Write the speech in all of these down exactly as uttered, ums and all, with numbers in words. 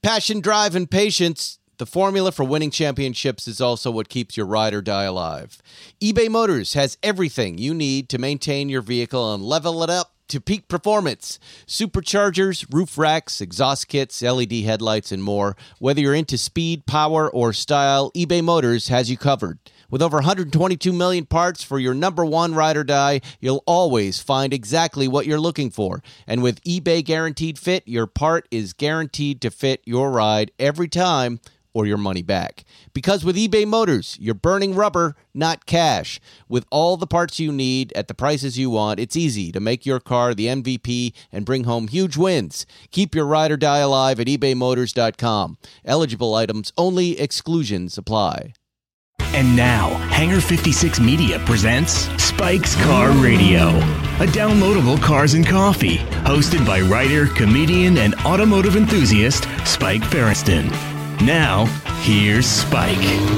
Passion, drive, and patience. The formula for winning championships is also what keeps your ride or die alive. eBay Motors has everything you need to maintain your vehicle and level it up to peak performance. Superchargers, roof racks, exhaust kits, L E D headlights, and more. Whether you're into speed, power, or style, eBay Motors has you covered. With over one hundred twenty-two million parts for your number one ride or die, you'll always find exactly what you're looking for. And with eBay Guaranteed Fit, your part is guaranteed to fit your ride every time, or your money back. Because with eBay Motors, you're burning rubber, not cash. With all the parts you need at the prices you want, it's easy to make your car the M V P and bring home huge wins. Keep your ride or die alive at ebay motors dot com. Eligible items only. Exclusions apply. And now, Hangar fifty-six Media presents Spike's Car Radio, a downloadable cars and coffee, hosted by writer, comedian, and automotive enthusiast Spike Feresten. Now, here's Spike.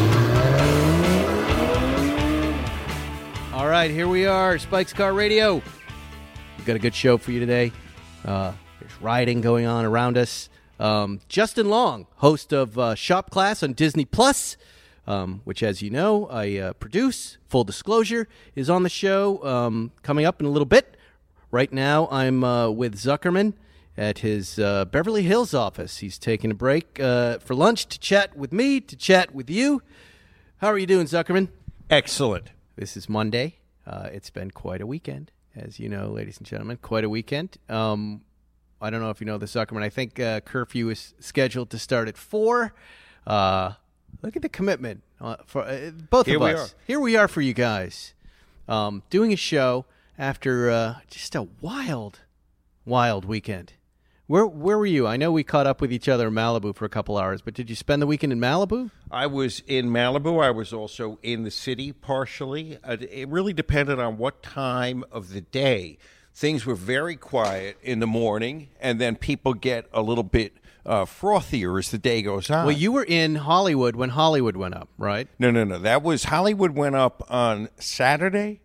All right, here we are, Spike's Car Radio. We've got a good show for you today. Uh, there's riding going on around us. Um, Justin Long, host of uh, Shop Class on Disney Plus, um, which, as you know, I uh, produce. Full disclosure, is on the show um, coming up in a little bit. Right now, I'm uh, with Zuckerman at his uh, Beverly Hills office. He's taking a break uh, for lunch to chat with me, to chat with you. How are you doing, Zuckerman? Excellent. This is Monday. Uh, it's been quite a weekend, as you know, ladies and gentlemen. Quite a weekend. Um, I don't know if you know the Zuckerman. I think uh, curfew is scheduled to start at four. Uh, look at the commitment uh, for uh, both Here of we us. are. Here we are for you guys, um, doing a show after uh, just a wild, wild weekend. Where where were you? I know we caught up with each other in Malibu for a couple hours, but did you spend the weekend in Malibu? I was in Malibu. I was also in the city partially. Uh, It really depended on what time of the day. Things were very quiet in the morning, and then people get a little bit uh, frothier as the day goes on. Well, you were in Hollywood when Hollywood went up, right? No, no, no. That was Hollywood went up on Saturday.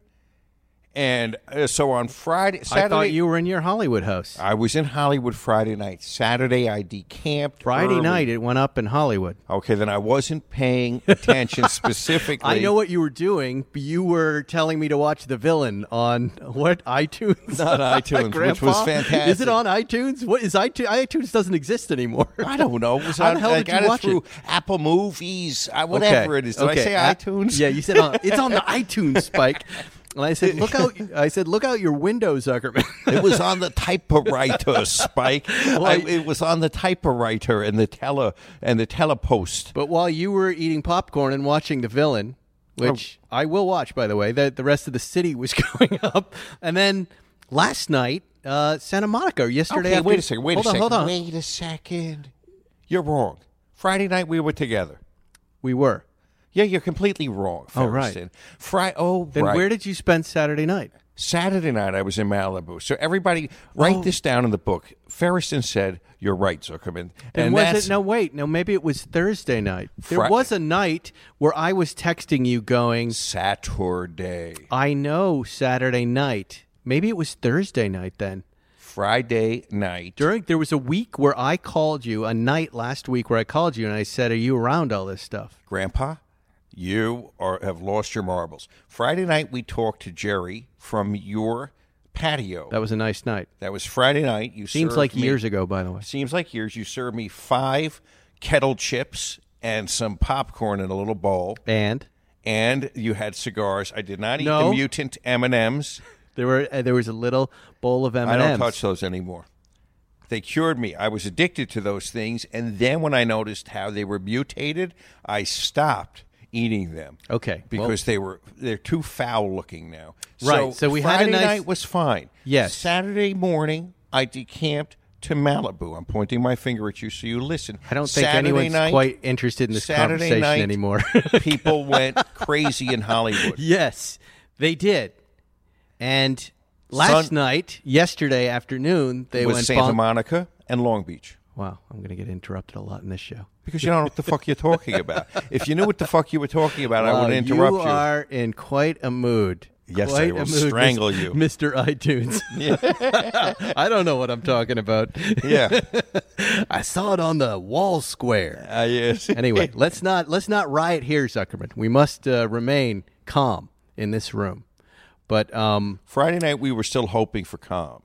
And uh, so on Friday, Saturday, I thought you were in your Hollywood house. I was in Hollywood Friday night. Saturday, I decamped. Friday early. night, it went up in Hollywood. Okay, then I wasn't paying attention specifically. I know what you were doing. But you were telling me to watch The Villain on what, iTunes? Not iTunes, which was fantastic. Is it on iTunes? What is iTunes? iTunes doesn't exist anymore. I don't know. It was How on, the hell I did got you it watch through it? Apple Movies, uh, whatever Okay. it is. Did okay. I say A- iTunes? Yeah, you said on, it's on the iTunes, Spike. And I said, look out! I said, look out your window, Zuckerman. It was on the typewriter, Spike. Well, I, I- it was on the typewriter and the tele and the telepost. But while you were eating popcorn and watching The Villain, which Oh. I will watch, by the way, the, the rest of the city was going up. And then last night, uh, Santa Monica, or yesterday Okay, after- wait a second. Wait hold a on, second. Hold on. Wait a second. You're wrong. Friday night we were together. We were. Yeah, you're completely wrong. Oh, right. Ferguson. Fri- oh, Then right. where did you spend Saturday night? Saturday night I was in Malibu. So everybody, write Oh. this down in the book. Ferriston said, "You're right, Zuckerman." And, And was that's it? No, wait. No, maybe it was Thursday night. There Fri- was a night where I was texting you going, Saturday, I know Saturday night. Maybe it was Thursday night then. Friday night. During There was a week where I called you, a night last week where I called you and I said, are you around all this stuff? Grandpa, you are have lost your marbles. Friday night we talked to Jerry from your patio. That was a nice night. That was Friday night. You Seems served like me- years ago, by the way. Seems like years. You served me five kettle chips and some popcorn in a little bowl, And and you had cigars. I did not eat No. the mutant M and M's. there were uh, there was a little bowl of M I and M's. don't touch those anymore. They cured me. I was addicted to those things, and then when I noticed how they were mutated, I stopped eating them. Okay, because they were they're too foul looking now. Right, so we had a Friday nice- night was fine. Yes. Saturday morning I decamped to Malibu. I'm pointing my finger at you so you listen. I don't think Saturday anyone's night, quite interested in this Saturday conversation night, anymore. people went crazy in Hollywood. Yes, they did. And last Sun- night, yesterday afternoon, they It was went Santa bonk- Monica and Long Beach. Wow, I'm going to get interrupted a lot in this show. Because you don't know what the fuck you're talking about. If you knew what the fuck you were talking about, I Wow, would interrupt you. You are in quite a mood. Yes, Quite I will a mood, strangle you. Mister iTunes. I don't know what I'm talking about. Yeah. I saw it on the wall square. Uh, yes. Anyway, let's not let's not riot here, Zuckerman. We must uh, remain calm in this room. But um, Friday night, we were still hoping for calm.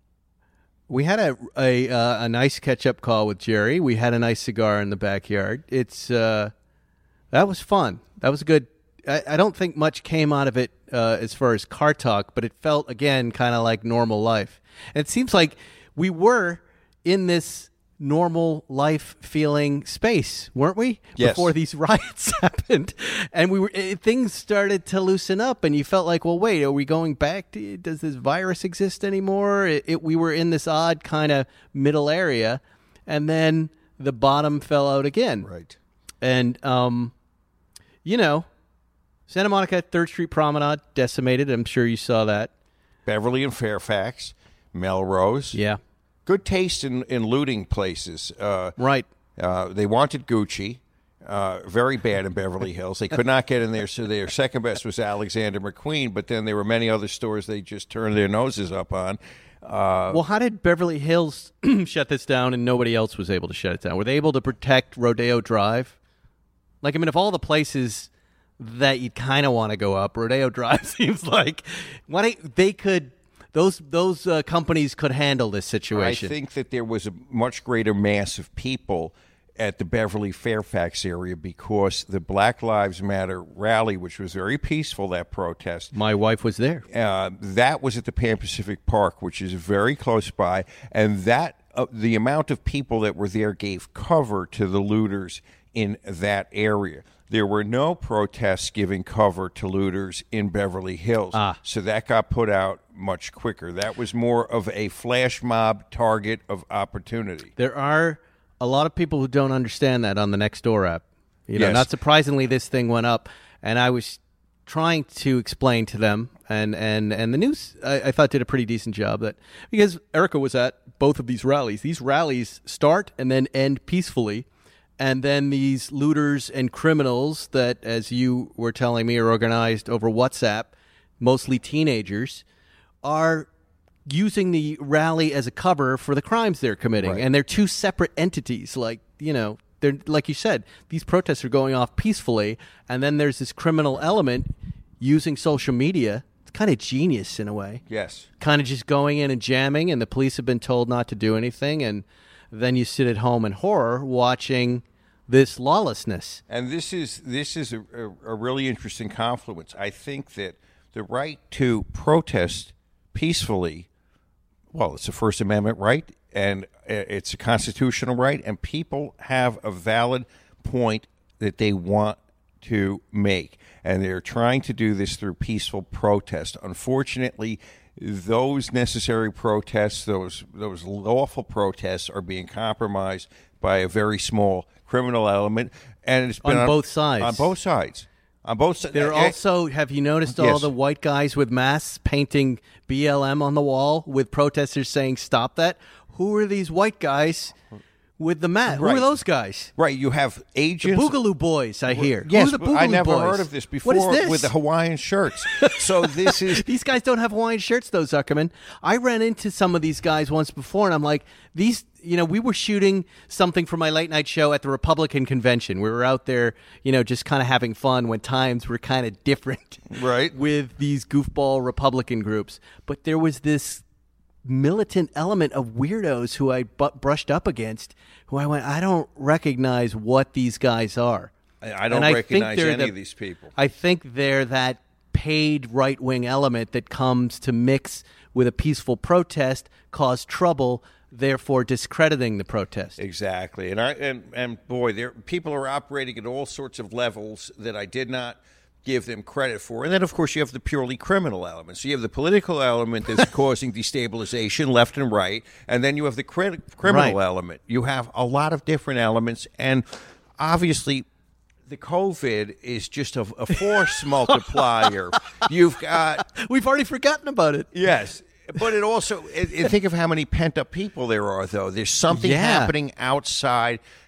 we had a a, uh, a nice catch up call with Jerry. We had a nice cigar in the backyard. It's uh, that was fun. That was good. I, I don't think much came out of it uh, as far as car talk, but it felt again kind of like normal life. And it seems like we were in this normal life feeling space, weren't we? Yes. Before these riots happened, and we were it, things started to loosen up, and you felt like, well, wait, are we going back to? Does this virus exist anymore? It, it, we were in this odd kind of middle area, and then the bottom fell out again. Right. And um, you know, Santa Monica Third Street Promenade decimated. I'm sure you saw that. Beverly and Fairfax, Melrose. Yeah. Good taste in, in looting places. Uh, Right. uh, they wanted Gucci. Uh, very bad in Beverly Hills. They could not get in there, so their second best was Alexander McQueen, but then there were many other stores they just turned their noses up on. Uh, Well, how did Beverly Hills shut this down and nobody else was able to shut it down? Were they able to protect Rodeo Drive? Like, I mean, of all the places that you'd kind of want to go up, Rodeo Drive seems like why don't, they could those those uh, companies could handle this situation. I think that there was a much greater mass of people at the Beverly Fairfax area because the Black Lives Matter rally, which was very peaceful, that protest, My wife was there. uh, that was at the Pan Pacific Park, which is very close by, and that uh, the amount of people that were there gave cover to the looters in that area. There were no protests giving cover to looters in Beverly Hills, Ah. so that got put out much quicker. That was more of a flash mob target of opportunity. There are a lot of people who don't understand that on the Nextdoor app. You know, Yes. not surprisingly, this thing went up, and I was trying to explain to them, and and and the news I, I thought did a pretty decent job that because Erica was at both of these rallies. These rallies start and then end peacefully. And then these looters and criminals that, as you were telling me, are organized over WhatsApp, mostly teenagers, are using the rally as a cover for the crimes they're committing. Right. And they're two separate entities. Like, you know, they're like you said, these protests are going off peacefully. And then there's this criminal element using social media. It's kind of genius in a way. Yes. Kind of just going in and jamming, and the police have been told not to do anything. And then you sit at home in horror watching this lawlessness. And this is this is a, a, a really interesting confluence. I think that the right to protest peacefully, well, it's a First Amendment right, and it's a constitutional right, and people have a valid point that they want to make, and they're trying to do this through peaceful protest. Unfortunately, those necessary protests, those those lawful protests, are being compromised by a very small criminal element, and it's been On both sides. On both sides. On both sides. There are also, have you noticed all Yes. the white guys with masks painting B L M on the wall with protesters saying, stop that? Who are these white guys with the mask? Who Right. are those guys? Right, you have The agents. Boogaloo Boys, I hear. Yes, Who are the but I Boogaloo never Boys? heard of this before What is this? with the Hawaiian shirts. So this is These guys don't have Hawaiian shirts, though, Zuckerman. I ran into some of these guys once before, and I'm like, these, you know, we were shooting something for my late night show at the Republican convention. We were out there, you know, just kind of having fun when times were kind of different. Right. With these goofball Republican groups. But there was this militant element of weirdos who I bu- brushed up against, who I went, I don't recognize what these guys are. I don't And I think recognize they're any the- of these people. I think they're that paid right-wing element that comes to mix with a peaceful protest, cause trouble, therefore discrediting the protest. Exactly, and I and and boy, there people are operating at all sorts of levels that I did not give them credit for. And then, of course, you have the purely criminal element. So you have the political element that's causing destabilization left and right, and then you have the cri- criminal Right. element. You have a lot of different elements, and obviously the COVID is just a, a force multiplier. You've got We've already forgotten about it. yes. But it also, it, it- think of how many pent up people there are, though. There's something Yeah. happening outside,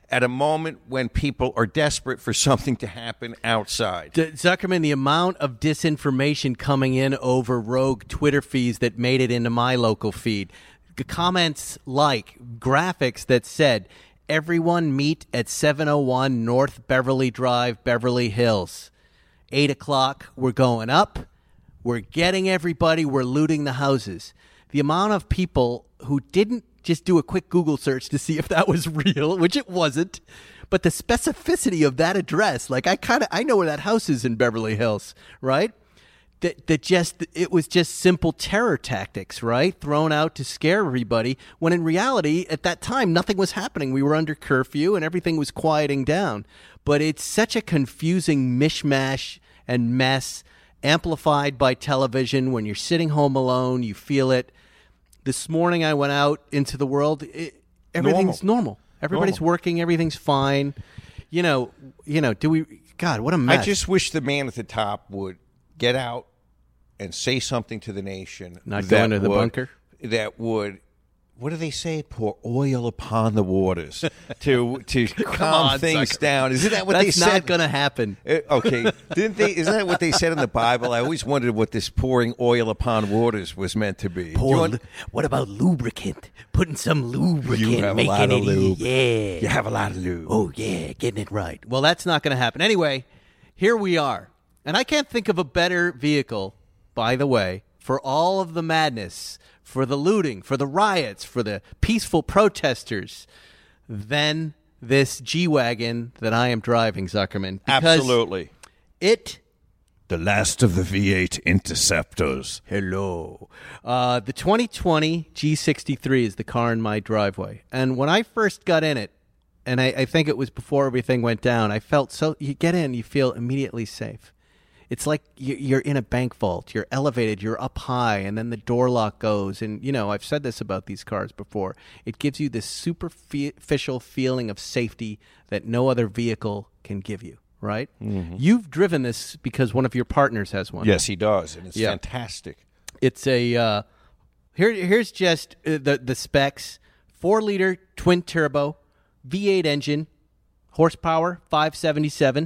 at a moment when people are desperate for something to happen outside. D- Zuckerman, the amount of disinformation coming in over rogue Twitter feeds that made it into my local feed. G- comments like graphics that said, everyone meet at seven oh one North Beverly Drive, Beverly Hills. eight o'clock, we're going up. We're getting everybody. We're looting the houses. The amount of people who didn't just do a quick Google search to see if that was real, which it wasn't, but the specificity of that address, like I kind of, I know where that house is in Beverly Hills, right? That, that just, it was just simple terror tactics, right? Thrown out to scare everybody, when in reality, at that time, nothing was happening. We were under curfew and everything was quieting down. But it's such a confusing mishmash and mess, amplified by television. When you're sitting home alone, you feel it. This morning I went out into the world. It, everything's normal. normal. Everybody's normal. working. Everything's fine. You know, you know, do we, God, what a mess. I just wish the man at the top would get out and say something to the nation. Not that go into the would, bunker? That would, what do they say? Pour oil upon the waters to to calm on, things sucker. down. Isn't that what That's they said? not going to happen. Uh, okay, didn't they? Isn't that what they said in the Bible? I always wondered what this pouring oil upon waters was meant to be. Pour, You want- what about lubricant? Putting some lubricant, You have a making lot of it, lube. yeah. You have a lot of lube. Oh, yeah, getting it right. Well, that's not going to happen. Anyway, here we are. And I can't think of a better vehicle, by the way, for all of the madness, for the looting, for the riots, for the peaceful protesters, than this G-Wagon that I am driving, Zuckerman. Because Absolutely. It... The last of the V eight Interceptors. Hello. Uh, the twenty twenty G sixty-three is the car in my driveway. And when I first got in it, and I, I think it was before everything went down, I felt so, you get in, you feel immediately safe. It's like you- you're in a bank vault. You're elevated, you're up high, and then the door lock goes. And, you know, I've said this about these cars before. It gives you this superficial feeling of safety that no other vehicle can give you. Right? Mm-hmm. You've driven this because one of your partners has one. Yes, he does, and it's Yeah. fantastic. It's a uh, here. Here's just uh, the the specs: four liter twin turbo, V eight engine, horsepower five seventy-seven,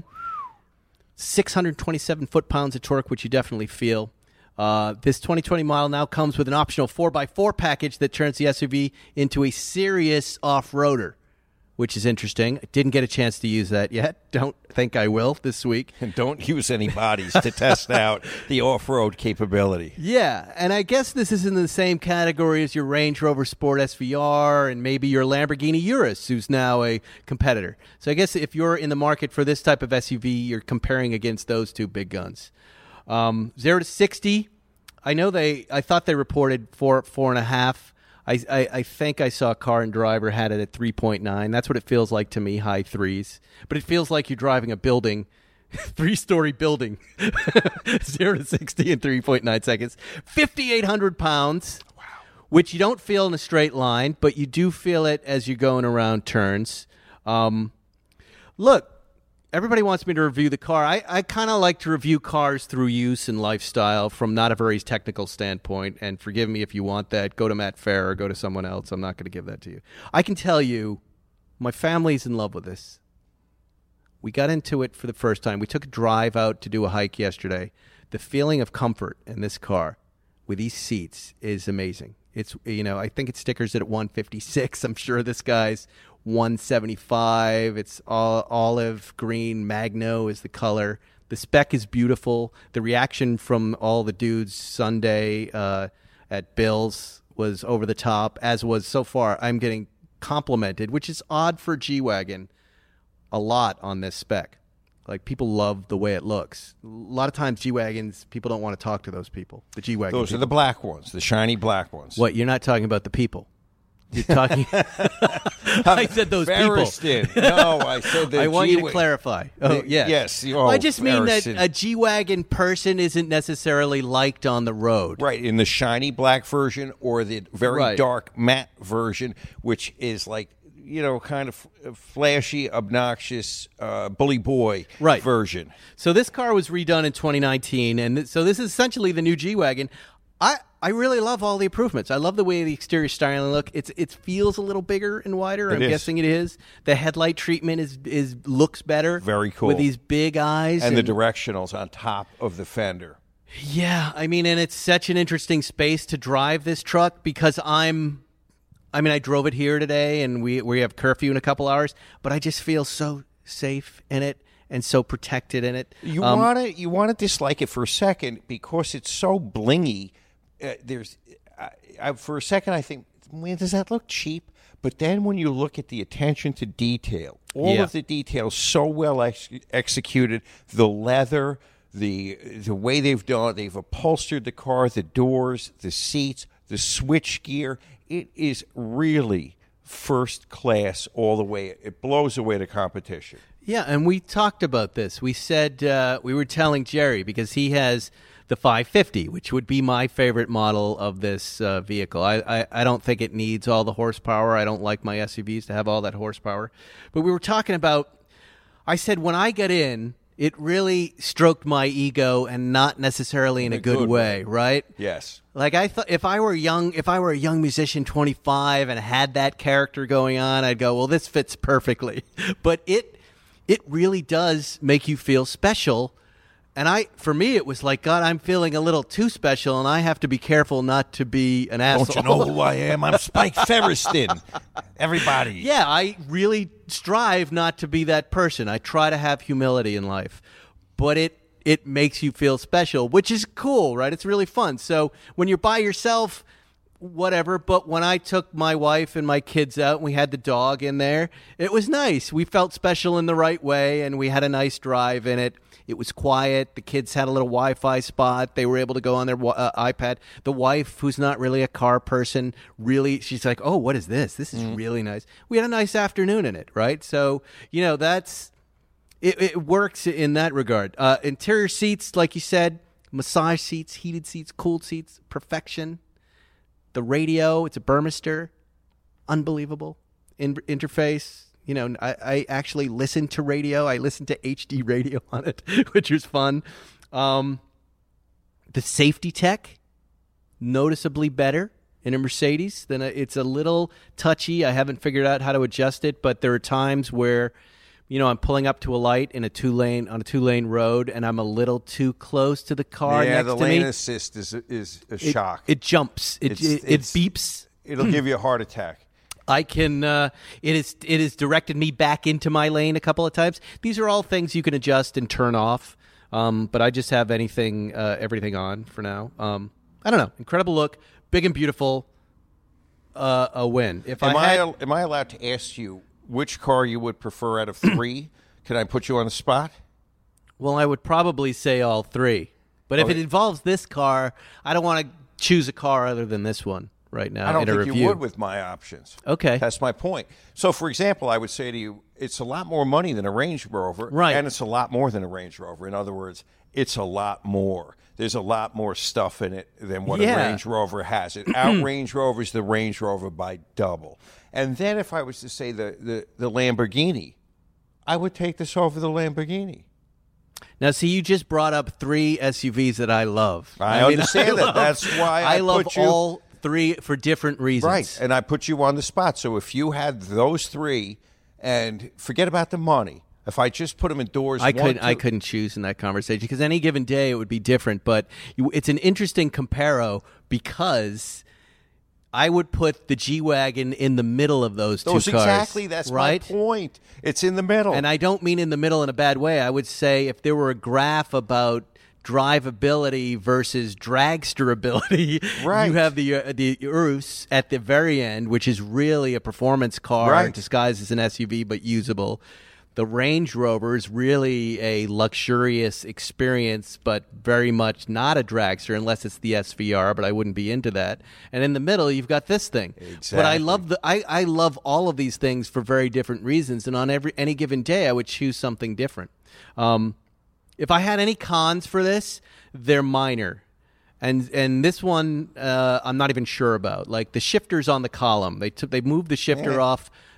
six hundred twenty-seven foot pounds of torque, which you definitely feel. Uh, this twenty twenty model now comes with an optional four by four package that turns the S U V into a serious off-roader, which is interesting. I didn't get a chance to use that yet. Don't think I will this week. And don't use any bodies to test out the off-road capability. Yeah, and I guess this is in the same category as your Range Rover Sport S V R and maybe your Lamborghini Urus, who's now a competitor. So I guess if you're in the market for this type of S U V, you're comparing against those two big guns. Um, zero to sixty, I know they. I thought they reported four, four and a half. I, I, I think I saw Car and Driver had it at three point nine. That's what it feels like to me, high threes. But it feels like you're driving a building, three-story building, zero to sixty in three point nine seconds. fifty-eight hundred pounds, wow. Which you don't feel in a straight line, but you do feel it as you're going around turns. Um, look, everybody wants me to review the car. I, I kind of like to review cars through use and lifestyle from not a very technical standpoint. And forgive me if you want that. Go to Matt Fair or go to someone else. I'm not going to give that to you. I can tell you my family's in love with this. We got into it for the first time. We took a drive out to do a hike yesterday. The feeling of comfort in this car with these seats is amazing. It's, you know, I think it stickers it at one fifty-six. I'm sure this guy's one seventy-five. It's all olive green. Magno is the color. The spec is beautiful. The reaction from all the dudes Sunday uh, at Bill's was over the top, as was so far. I'm getting complimented, which is odd for G-Wagon, a lot on this spec. Like, people love the way it looks. A lot of times G-Wagons, people don't want to talk to those people. The G-Wagon Those people. are the black ones, the shiny black ones. What, you're not talking about the people? You're talking. I said those Ferriston. people. No, I said the I want you to G- clarify. Oh, the- yes. yes, oh, Well, I just mean that Ferriston. a G-Wagon person isn't necessarily liked on the road. Right, in the shiny black version or the very Right. dark matte version, which is like, you know, kind of flashy, obnoxious, uh, bully boy Right. version. So this car was redone in twenty nineteen, and th- so this is essentially the new G-Wagon. I I really love all the improvements. I love the way the exterior styling look. It's it feels a little bigger and wider. It I'm is. guessing it is. The headlight treatment is is looks better. Very cool. With these big eyes And, and the directionals on top of the fender. Yeah, I mean, and it's such an interesting space to drive this truck because I'm, I mean, I drove it here today and we we have curfew in a couple hours, but I just feel so safe in it and so protected in it. You Um, want to you want to dislike it for a second because it's so blingy. Uh, there's, I, I, for a second, I think, man, does that look cheap? But then when you look at the attention to detail, all Yeah. of the details so well ex- executed, the leather. The the way they've done, they've upholstered the car, the doors, the seats, the switch gear. It is really first class all the way. It blows away the competition. Yeah, and we talked about this. We said uh, we were telling Jerry because he has the five fifty, which would be my favorite model of this uh, vehicle. I, I, I don't think it needs all the horsepower. I don't like my S U Vs to have all that horsepower. But we were talking about, I said when I get in, it really stroked my ego and not necessarily in a, a good, good way, right? Yes. Like I thought, if I were young, if I were a young musician, twenty-five, and had that character going on, I'd go, "Well, this fits perfectly." But it, it really does make you feel special. And I, for me, it was like, God, I'm feeling a little too special, and I have to be careful not to be an asshole. Don't you know who I am? I'm Spike Feresten. Everybody. Yeah, I really strive not to be that person. I try to have humility in life, but it it makes you feel special, which is cool, right? It's really fun. So when you're by yourself, whatever. But when I took my wife and my kids out and we had the dog in there, it was nice. We felt special in the right way, and we had a nice drive in it. It was quiet. The kids had a little Wi-Fi spot. They were able to go on their uh, iPad. The wife, who's not really a car person, really, she's like, oh, what is this? This is mm. really nice. We had a nice afternoon in it, right? So, you know, that's, it, it works in that regard. Uh, interior seats, like you said, massage seats, heated seats, cooled seats, perfection. The radio, it's a Burmester. Unbelievable. In- interface. You know, I, I actually listened to radio. I listened to H D radio on it, which was fun. Um, the safety tech, noticeably better in a Mercedes. Than a, it's a little touchy. I haven't figured out how to adjust it, but there are times where, you know, I'm pulling up to a light in a two lane on a two lane road, and I'm a little too close to the car yeah, next the to me. lane assist is is a it, shock. It jumps. It It's- it, it's- it beeps. It'll give you a heart attack. I can. Uh, it is. It has directed me back into my lane a couple of times. These are all things you can adjust and turn off. Um, but I just have anything, uh, everything on for now. Um, I don't know. Incredible look, big and beautiful. Uh, a win. If Am I had, I am I allowed to ask you which car you would prefer out of three? Can I put you on the spot? well, I would probably say all three. But if Okay. it involves this car, I don't want to choose a car other than this one right now. I don't in a think review. you would with my options. Okay. That's my point. So, for example, I would say to you, it's a lot more money than a Range Rover. Right. And it's a lot more than a Range Rover. In other words, it's a lot more. There's a lot more stuff in it than what Yeah. a Range Rover has. It out Range Rovers the Range Rover by double. And then if I was to say the, the, the Lamborghini, I would take this over the Lamborghini. Now, see, you just brought up three S U Vs that I love. I mean, understand that. love- That's why I love put you- all three for different reasons. Right, and I put you on the spot. So if you had those three, and forget about the money, if I just put them indoors, I one, couldn't. I two- couldn't choose in that conversation because any given day it would be different. But you, it's an interesting comparo because I would put the G Wagon in the middle of those, Those two cars. exactly. That's right. my point. It's in the middle. And I don't mean in the middle in a bad way. I would say if there were a graph about drivability versus dragster ability, Right. you have the uh, the Urus at the very end, which is really a performance car Right. disguised as an S U V but usable. The Range Rover is really a luxurious experience, but very much not a dragster unless it's the S V R, but I wouldn't be into that. And in the middle, you've got this thing. But I Exactly. love the I, I love all of these things for very different reasons, and on every any given day, I would choose something different. Um, if I had any cons for this, they're minor. And and this one, uh, I'm not even sure about. Like the shifters on the column, they took they moved the shifter Yeah. off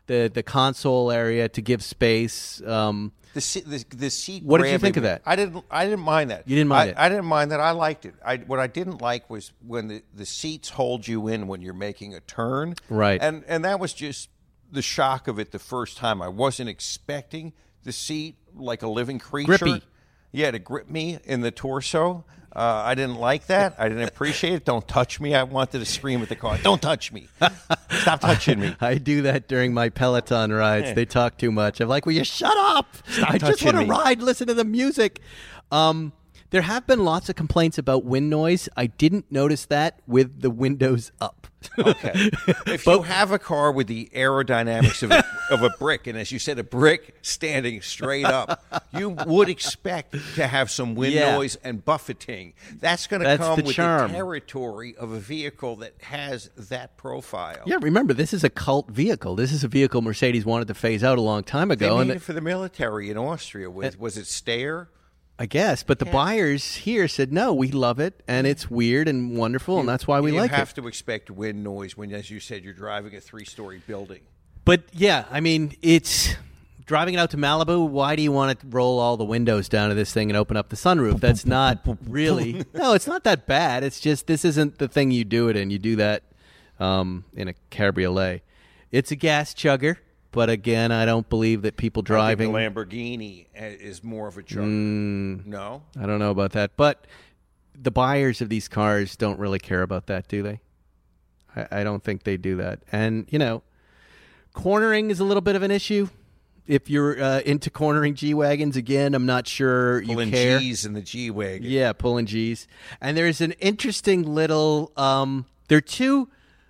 the the console area to give space. Um, The seat, the, the seat. What did you grabbing think of me. that? I didn't. I didn't mind that. You didn't mind I, it? I didn't mind that. I liked it. I, what I didn't like was when the, the seats hold you in when you're making a turn. Right. And and that was just the shock of it the first time. I wasn't expecting the seat like a living creature. Grippy. Yeah, to grip me in the torso. Uh, I didn't like that. I didn't appreciate it. Don't touch me. I wanted to scream at the car. Don't touch me. Stop touching me. I do that during my Peloton rides. They talk too much. I'm like, will you shut up? Stop I just touching want to me. ride, listen to the music. Um, there have been lots of complaints about wind noise. I didn't notice that with the windows up. Okay. If you have a car with the aerodynamics of a, of a brick, and as you said, a brick standing straight up, you would expect to have some wind Yeah. noise and buffeting. That's going to That's come the with charm. the territory of a vehicle that has that profile. Yeah, remember, this is a cult vehicle. This is a vehicle Mercedes wanted to phase out a long time They ago. made and it for the military in Austria. Was, was it Steyr? I guess, but the buyers here said, no, we love it, and it's weird and wonderful, and that's why we you like have it. to expect wind noise when, as you said, you're driving a three-story building. But, yeah, I mean, it's driving it out to Malibu, why do you want to roll all the windows down to this thing and open up the sunroof? That's not really – no, it's not that bad. It's just this isn't the thing you do it in. You do that um, in a cabriolet. It's a gas chugger. But again, I don't believe that people driving. I think the Lamborghini is more of a chugger. Mm, No? I don't know about that. But the buyers of these cars don't really care about that, do they? I, I don't think they do that. And, you know, cornering is a little bit of an issue. If you're uh, into cornering G-Wagons, again, I'm not sure you Pulling care. G's in the G-Wagon. Yeah, pulling G's. And there's an interesting little um, – there are two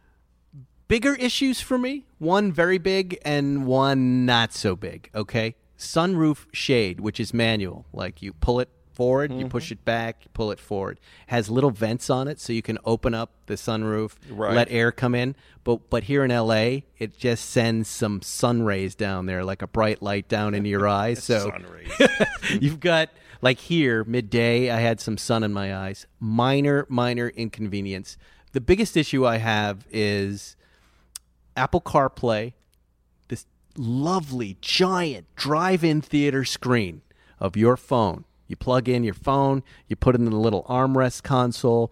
bigger issues for me. One very big and one not so big, okay? Sunroof shade, which is manual. Like you pull it forward, Mm-hmm. you push it back, you pull it forward. Has little vents on it so you can open up the sunroof, Right. let air come in. But but here in L A, it just sends some sun rays down there, like a bright light down into your eyes. So Sun rays. you've got, like here, midday, I had some sun in my eyes. Minor, minor inconvenience. The biggest issue I have is Apple CarPlay, this lovely, giant drive-in theater screen of your phone. You plug in your phone, you put it in the little armrest console,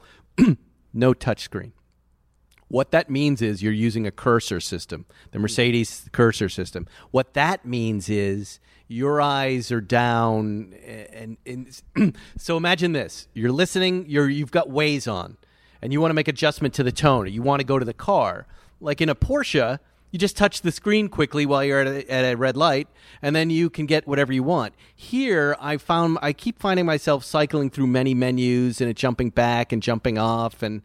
no touchscreen. What that means is you're using a cursor system, the Mercedes cursor system. What that means is your eyes are down, and, and so imagine this: you're listening, you're you've got Waze on, and you want to make adjustment to the tone, or you want to go to the car. Like in a Porsche, you just touch the screen quickly while you're at a, at a red light, and then you can get whatever you want. Here, I found I keep finding myself cycling through many menus and it jumping back and jumping off, and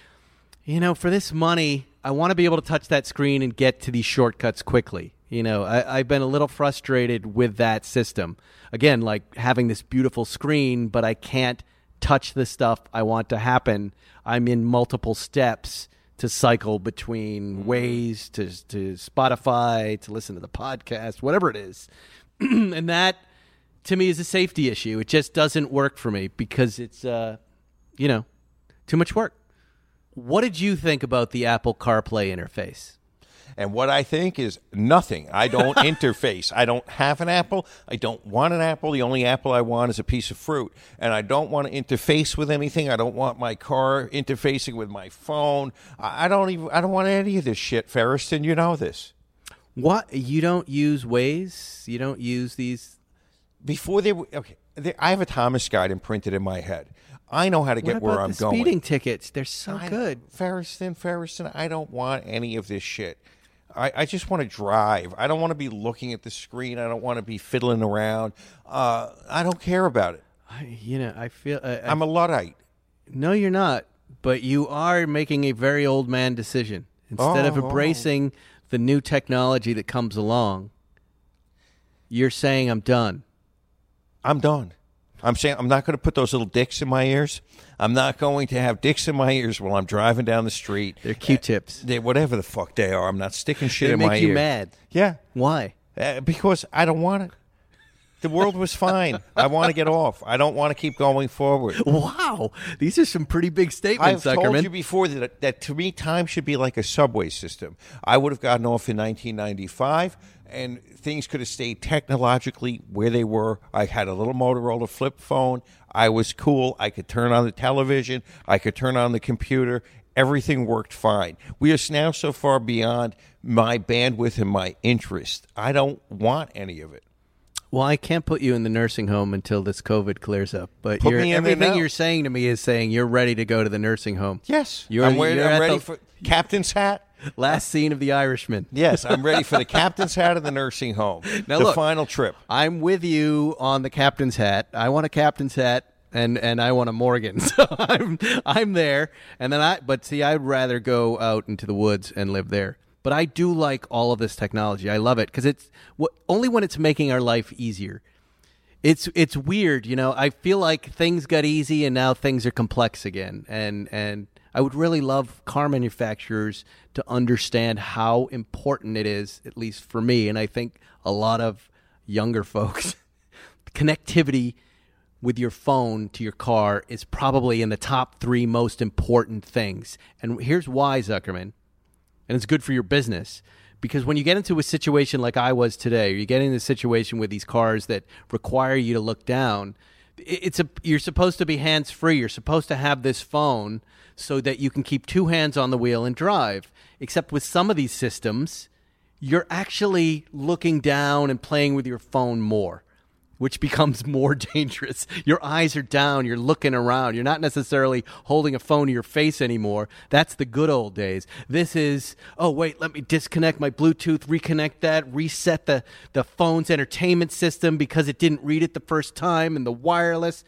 you know, for this money, I want to be able to touch that screen and get to these shortcuts quickly. You know, I, I've been a little frustrated with that system. Again, like having this beautiful screen, but I can't touch the stuff I want to happen. I'm in multiple steps to cycle between Waze to to Spotify to listen to the podcast, whatever it is. And that, to me, is a safety issue. It just doesn't work for me because it's, uh, you know, too much work. What did you think about the Apple CarPlay interface? And what I think is nothing. I don't interface. I don't have an Apple. I don't want an Apple. The only Apple I want is a piece of fruit. And I don't want to interface with anything. I don't want my car interfacing with my phone. I I don't even. I don't want any of this shit, Ferriston. You know this. What? You don't use Waze? You don't use these? Before they were okay. They, I have a Thomas guide imprinted in my head. I know how to What get about where I'm the going. speeding tickets? They're so I- good. Ferriston, Ferriston, I don't want any of this shit. I, I just want to drive. I don't want to be looking at the screen. I don't want to be fiddling around. Uh, I don't care about it. I, you know, I feel. I, I, I'm a Luddite. no, you're not. But you are making a very old man decision. Instead of Oh. embracing the new technology that comes along, you're saying, I'm done. I'm done. I'm saying I'm not going to put those little dicks in my ears. I'm not going to have dicks in my ears while I'm driving down the street. They're Q-tips. They, whatever the fuck they are. I'm not sticking shit They in make my you ear. mad. Yeah. Why? Uh, because I don't want it. The world was fine. I want to get off. I don't want to keep going forward. Wow. These are some pretty big statements, I've Zuckerman. told you before that, that to me, time should be like a subway system. I would have gotten off in nineteen ninety-five, and things could have stayed technologically where they were. I had a little Motorola flip phone. I was cool. I could turn on the television. I could turn on the computer. Everything worked fine. We are now so far beyond my bandwidth and my interest. I don't want any of it. Well, I can't put you in the nursing home until this COVID clears up. But Put you're, me in there everything now. you're saying to me is saying you're ready to go to the nursing home. Yes. You're, I'm, ready, you're I'm at ready the for captain's hat. last scene of The Irishman. Yes, I'm ready for the captain's hat of the nursing home. Now the look, final trip. I'm with you on the captain's hat. I want a captain's hat, and, and I want a Morgan. So I'm I'm there. And then I, but see, I'd rather go out into the woods and live there. But I do like all of this technology. I love it because it's what, only when it's making our life easier. It's it's weird, you know. I feel like things got easy and now things are complex again. And and I would really love car manufacturers to understand how important it is, at least for me, and I think a lot of younger folks. Connectivity with your phone to your car is probably in the top three most important things. And here's why, Zuckerman, and it's good for your business. Because when you get into a situation like I was today, or you get into a situation with these cars that require you to look down, it's a you're supposed to be hands-free. You're supposed to have this phone so that you can keep two hands on the wheel and drive. Except with some of these systems, you're actually looking down and playing with your phone more, which becomes more dangerous. Your eyes are down. You're looking around. You're not necessarily holding a phone to your face anymore. That's the good old days. This is, oh, wait, let me disconnect my Bluetooth, reconnect that, reset the, the phone's entertainment system because it didn't read it the first time, and the wireless.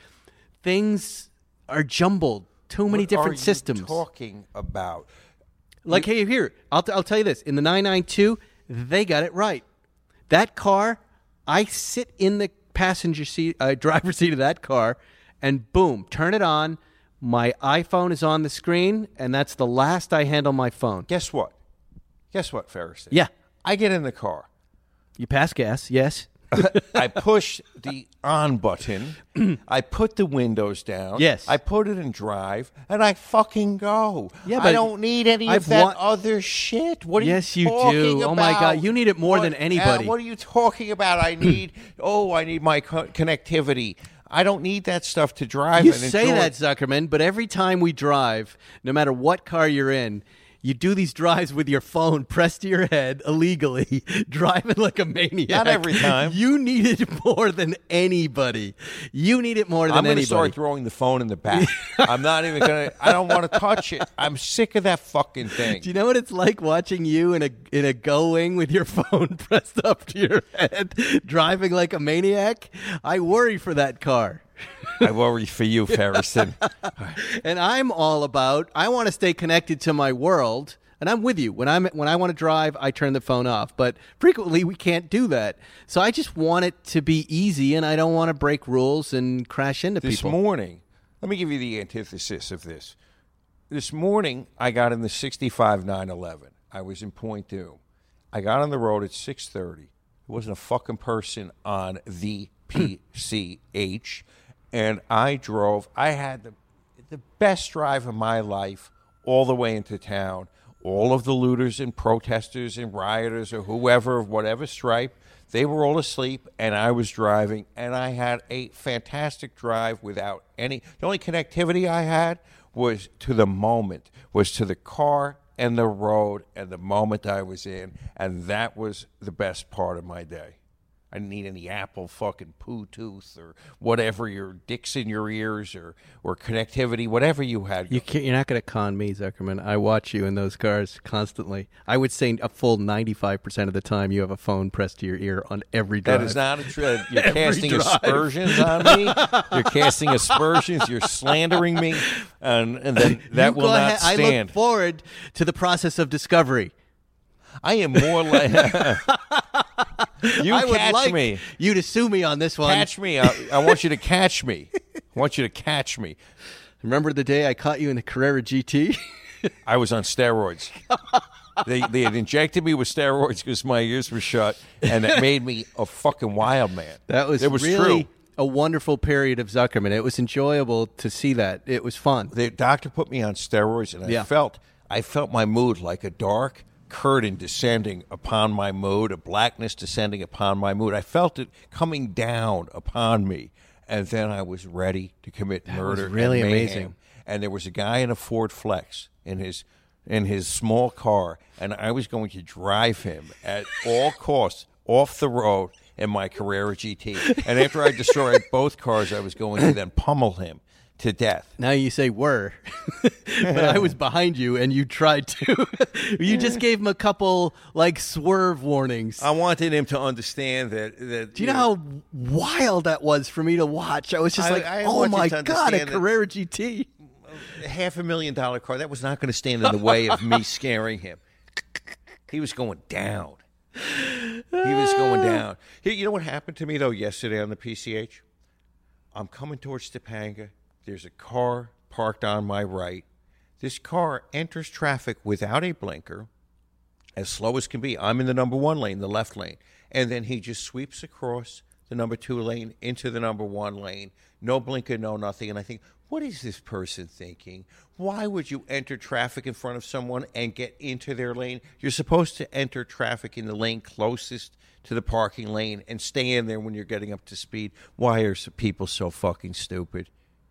Things are jumbled. Too many What different are systems. you talking about? Like, hey, here, I'll, t- I'll tell you this. In the nine ninety-two, they got it right. That car, I sit in the passenger seat, uh, driver's seat of that car, and boom, turn it on. My iPhone is on the screen, and that's the last I handle my phone. Guess what? Guess what, Ferris? Yeah. I get in the car. You pass gas, yes. I push the on button. I put the windows down. Yes. I put it in drive, and I fucking go. Yeah, I but don't need any I've of that wa- other shit. What are Yes, you you talking do. Oh, my about? God. You need it more What- than anybody. uh, what are you talking about? I need, oh, I need my co- connectivity. I don't need that stuff to drive. You and say enjoy. that, Zuckerman, but every time we drive, no matter what car you're in, you do these drives with your phone pressed to your head illegally, driving like a maniac. Not every time. You need it more than anybody. You need it more than I'm going to anybody. start throwing the phone in the back. I'm not even going to. I don't want to touch it. I'm sick of that fucking thing. Do you know what it's like watching you in a in a going with your phone pressed up to your head, driving like a maniac? I worry for that car. I worry for you, Ferrison. And I'm all about, I want to stay connected to my world, and I'm with you. When I'm when I want to drive, I turn the phone off. But frequently, we can't do that. So I just want it to be easy, and I don't want to break rules and crash into This people. morning, let me give you the antithesis of this. This morning, I got in the sixty-five nine eleven. I was in Point Doom. I got on the road at six thirty. There wasn't a fucking person on the P C H. And I drove. I had the the best drive of my life all the way into town. All of the looters and protesters and rioters or whoever of whatever stripe, they were all asleep, and I was driving. And I had a fantastic drive without any. The only connectivity I had was to the moment, was to the car and the road and the moment I was in. And that was the best part of my day. I didn't need any Apple fucking poo tooth or whatever, your dicks in your ears or, or connectivity, whatever you had. You can't, you're not going to con me, Zuckerman. I watch you in those cars constantly. I would say a full ninety-five percent of the time you have a phone pressed to your ear on every drive. That is not a true. You're Every casting drive. aspersions on me. You're casting aspersions. You're slandering me, and, and then that You will go not ahead. I stand. look forward to the process of discovery. I am more like you. I would catch like me. you to sue me on this one. Catch me. I, I want you to catch me. I want you to catch me. Remember the day I caught you in the Carrera G T? I was on steroids. they they had injected me with steroids because my ears were shut, and it made me a fucking wild man. That was, it was really true. a wonderful period of Zuckerman. It was enjoyable to see that. It was fun. The doctor put me on steroids, and I Yeah. felt I felt my mood like a dark curtain descending upon my mood, a blackness descending upon my mood. I felt it coming down upon me, and then I was ready to commit was murder. really and mayhem. amazing. And there was a guy in a Ford Flex in his in his small car, and I was going to drive him at all costs off the road in my Carrera G T. And after I destroyed both cars, I was going to then pummel him to death. Now you say were, but I was behind you and you tried to. You just gave him a couple like swerve warnings. I wanted him to understand that. that Do you know how wild that was for me to watch? I was just I- like, I oh want you my to God, a understand that- Carrera G T. a half a million dollar car, that was not going to stand in the way of me scaring him. He was going down. He was going down. Hey, you know what happened to me, though, yesterday on the P C H? I'm coming towards Topanga. There's a car parked on my right. This car enters traffic without a blinker, as slow as can be. I'm in the number one lane, the left lane. And then he just sweeps across the number two lane into the number one lane. No blinker, no nothing. And I think, what is this person thinking? Why would you enter traffic in front of someone and get into their lane? You're supposed to enter traffic in the lane closest to the parking lane and stay in there when you're getting up to speed. Why are some people so fucking stupid?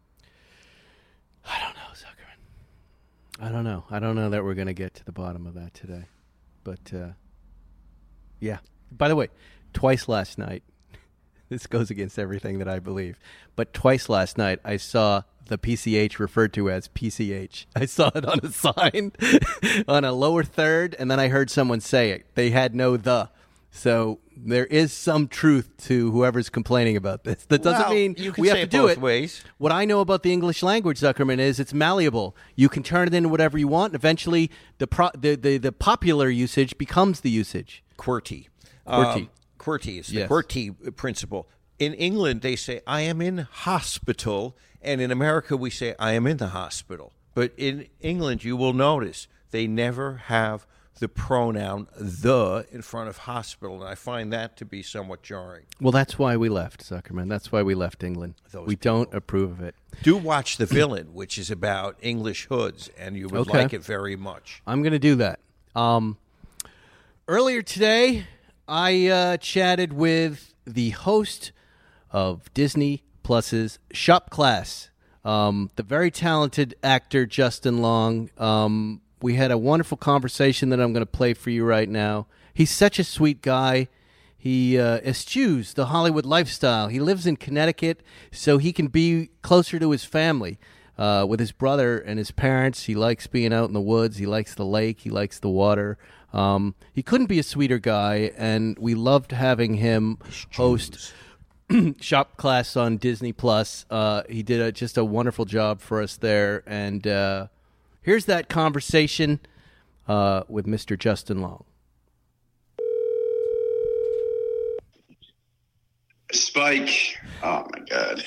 I don't know, Zuckerman. I don't know. I don't know that we're going to get to the bottom of that today. But, uh, yeah. By the way, twice last night, this goes against everything that I believe, but twice last night I saw the P C H referred to as P C H. I saw it on a sign on a lower third, and then I heard someone say it. They had no the. So there is some truth to whoever's complaining about this. That doesn't Well, mean you can we have say to it do both it. ways. What I know about the English language, Zuckerman, is it's malleable. You can turn it into whatever you want. And eventually, the, pro- the the the popular usage becomes the usage. QWERTY. QWERTY. Um, QWERTY is the Yes. QWERTY principle. In England, they say, I am in hospital. And in America, we say, I am in the hospital. But in England, you will notice they never have the pronoun the in front of hospital. And I find that to be somewhat jarring. Well, that's why we left, Zuckerman. That's why we left England. Those we don't approve of it. Do watch The Villain, which is about English hoods, and you would Okay. like it very much. I'm going to do that. Um, earlier today, I uh, chatted with the host of Disney Plus's Shop Class, um, the very talented actor Justin Long. Um, we had a wonderful conversation that I'm going to play for you right now. He's such a sweet guy. He uh, eschews the Hollywood lifestyle. He lives in Connecticut so he can be closer to his family. Uh, with his brother and his parents, he likes being out in the woods. He likes the lake. He likes the water. Um, he couldn't be a sweeter guy, and we loved having him host Shop Class on Disney Plus. Uh, he did a, just a wonderful job for us there. And uh, here's that conversation uh, with Mister Justin Long. Spike. Oh my god.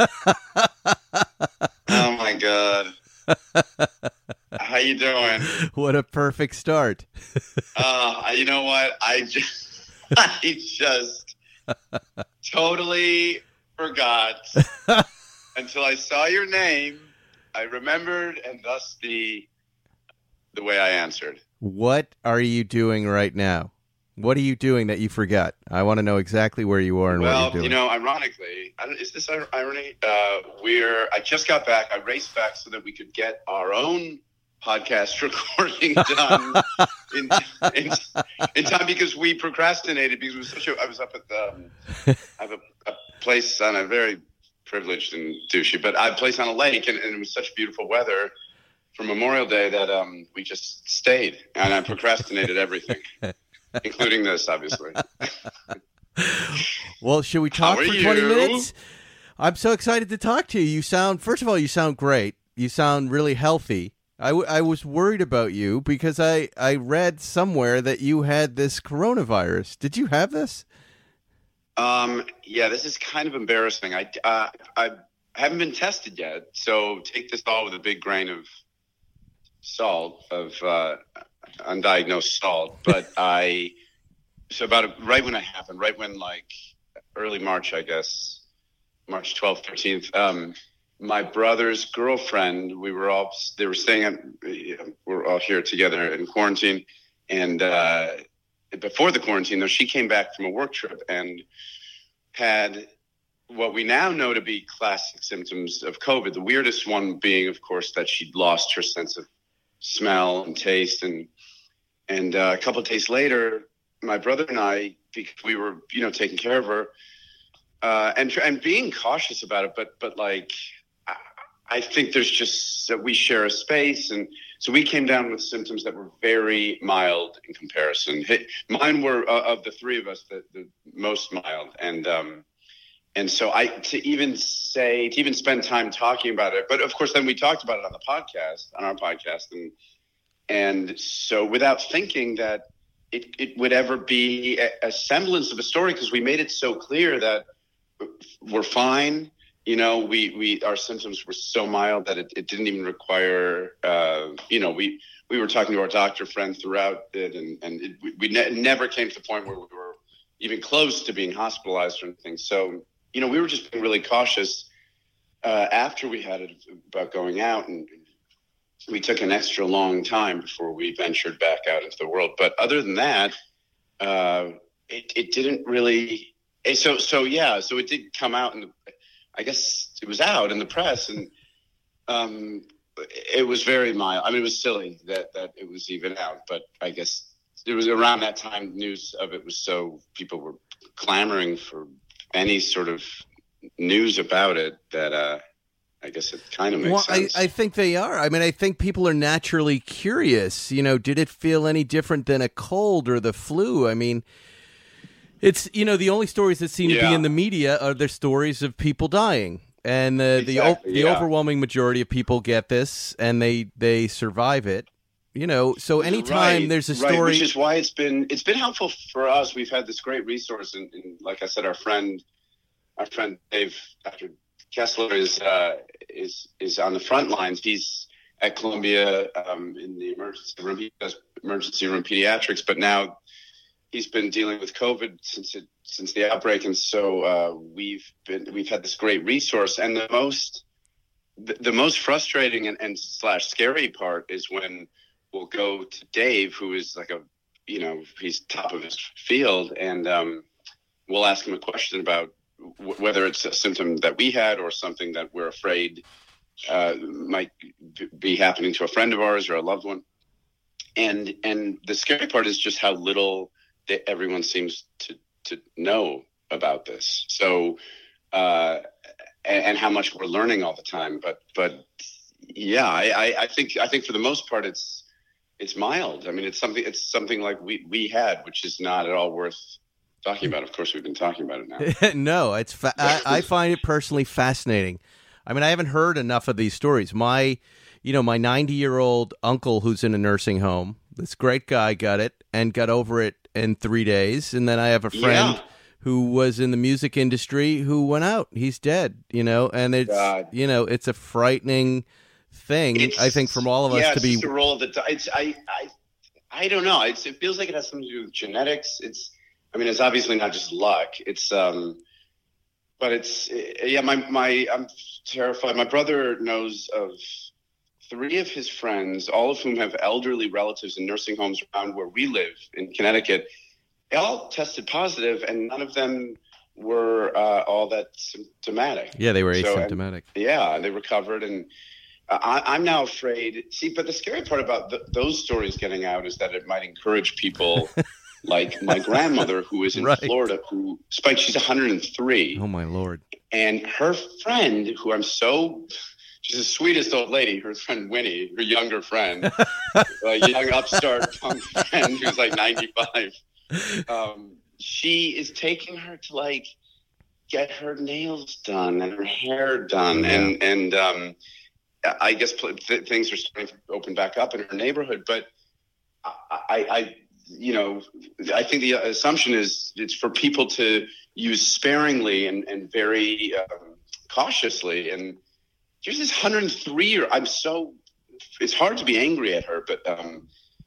Oh my god. How you doing? What a perfect start. Uh, you know what? I just, I just totally forgot until I saw your name. I remembered, and thus the the way I answered. What are you doing right now? What are you doing that you forgot? I want to know exactly where you are and what Well, you're doing. you know, ironically, I don't, is this ir- irony? Uh, we're. I just got back. I raced back so that we could get our own podcast recording done in, in in time because we procrastinated because it was such a. I was up at the. Um, I have a, a place on a very privileged and douchey, but I have a place on a lake, and, and it was such beautiful weather for Memorial Day that um, we just stayed, and I procrastinated everything. Including this, obviously. Well, should we talk How are for twenty you? minutes? I'm so excited to talk to you. You sound, first of all, you sound great. You sound really healthy. I, w- I was worried about you because I, I read somewhere that you had this coronavirus. Did you have this? Um, yeah, this is kind of embarrassing. I, uh, I haven't been tested yet, so take this all with a big grain of salt. Of uh, undiagnosed salt. But I, so about a, right when it happened, right when like early March, I guess, March twelfth, thirteenth, um, my brother's girlfriend, we were all, they were staying at, we we're all here together in quarantine. And uh, before the quarantine, though, she came back from a work trip and had what we now know to be classic symptoms of COVID. The weirdest one being, of course, that she'd lost her sense of smell and taste. And and uh, a couple of days later, my brother and I, because we were, you know, taking care of her uh, and and being cautious about it, but but like, I think there's just that we share a space. And so we came down with symptoms that were very mild in comparison. Mine were, uh, of the three of us, the, the most mild. And, um, and so I, to even say, to even spend time talking about it, but of course, then we talked about it on the podcast, on our podcast. And, and so without thinking that it, it would ever be a, a semblance of a story, because we made it so clear that we're fine. You know, we, we our symptoms were so mild that it, it didn't even require, uh, you know, we, we were talking to our doctor friend throughout it, and, and it, we, we ne- never came to the point where we were even close to being hospitalized or anything. So, you know, we were just being really cautious uh, after we had it about going out, and we took an extra long time before we ventured back out into the world. But other than that, uh, it, it didn't really, so, so yeah, so it did come out in the, I guess it was out in the press, and um, it was very mild. I mean, it was silly that, that it was even out, but I guess it was around that time news of it was so people were clamoring for any sort of news about it that uh, I guess it kind of makes well, sense. I, I think they are. I mean, I think people are naturally curious. You know, did it feel any different than a cold or the flu? I mean, it's, you know, the only stories that seem yeah. to be in the media are the stories of people dying. And the exactly, the, the yeah. overwhelming majority of people get this and they, they survive it. You know, so anytime right, there's a right, story, which is why it's been it's been helpful for us. We've had this great resource, and, and like I said, our friend, our friend Dave, Doctor Kessler is uh, is is on the front lines. He's at Columbia um, in the emergency room. He does emergency room pediatrics, but now he's been dealing with COVID since it since the outbreak, and so uh, we've been we've had this great resource. And the most the, the most frustrating and, and slash scary part is when we'll go to Dave, who is like a, you know, he's top of his field, and um, we'll ask him a question about w- whether it's a symptom that we had or something that we're afraid uh, might b- be happening to a friend of ours or a loved one. And and the scary part is just how little that everyone seems to, to know about this. So, uh, and, and how much we're learning all the time. But but yeah, I, I, I think I think for the most part, it's it's mild. I mean, it's something it's something like we, we had, which is not at all worth talking about. Of course, we've been talking about it now. no, it's fa- I, I find it personally fascinating. I mean, I haven't heard enough of these stories. My, you know, my ninety-year-old uncle who's in a nursing home, this great guy got it and got over it in three days. And then I have a friend Yeah. who was in the music industry who went out. He's dead, you know, and it's, God. you know, it's a frightening thing, It's- I think, from all of us yeah, to it's be. just a roll of the dice. It's, I, I, I don't know. It's, it feels like it has something to do with genetics. It's, I mean, it's obviously not just luck. It's, um, but it's, yeah, my, my, I'm terrified. My brother knows of three of his friends, all of whom have elderly relatives in nursing homes around where we live in Connecticut. They all tested positive, and none of them were uh, all that symptomatic. Yeah, they were So, and- asymptomatic. Yeah, they recovered, and uh, I, I'm now afraid. See, but the scary part about th- those stories getting out is that it might encourage people like my grandmother, who is in Right. Florida, who Spike, she's one hundred three, Oh, my Lord. and her friend, who I'm so, she's the sweetest old lady. Her friend Winnie, her younger friend, a young upstart punk friend who's like ninety-five. Um, she is taking her to like get her nails done and her hair done, Yeah. and and um, I guess pl- th- things are starting to open back up in her neighborhood. But I, I, I, you know, I think the assumption is it's for people to use sparingly and and very um, cautiously. And here's this one hundred three year. I'm so. It's hard to be angry at her, but um,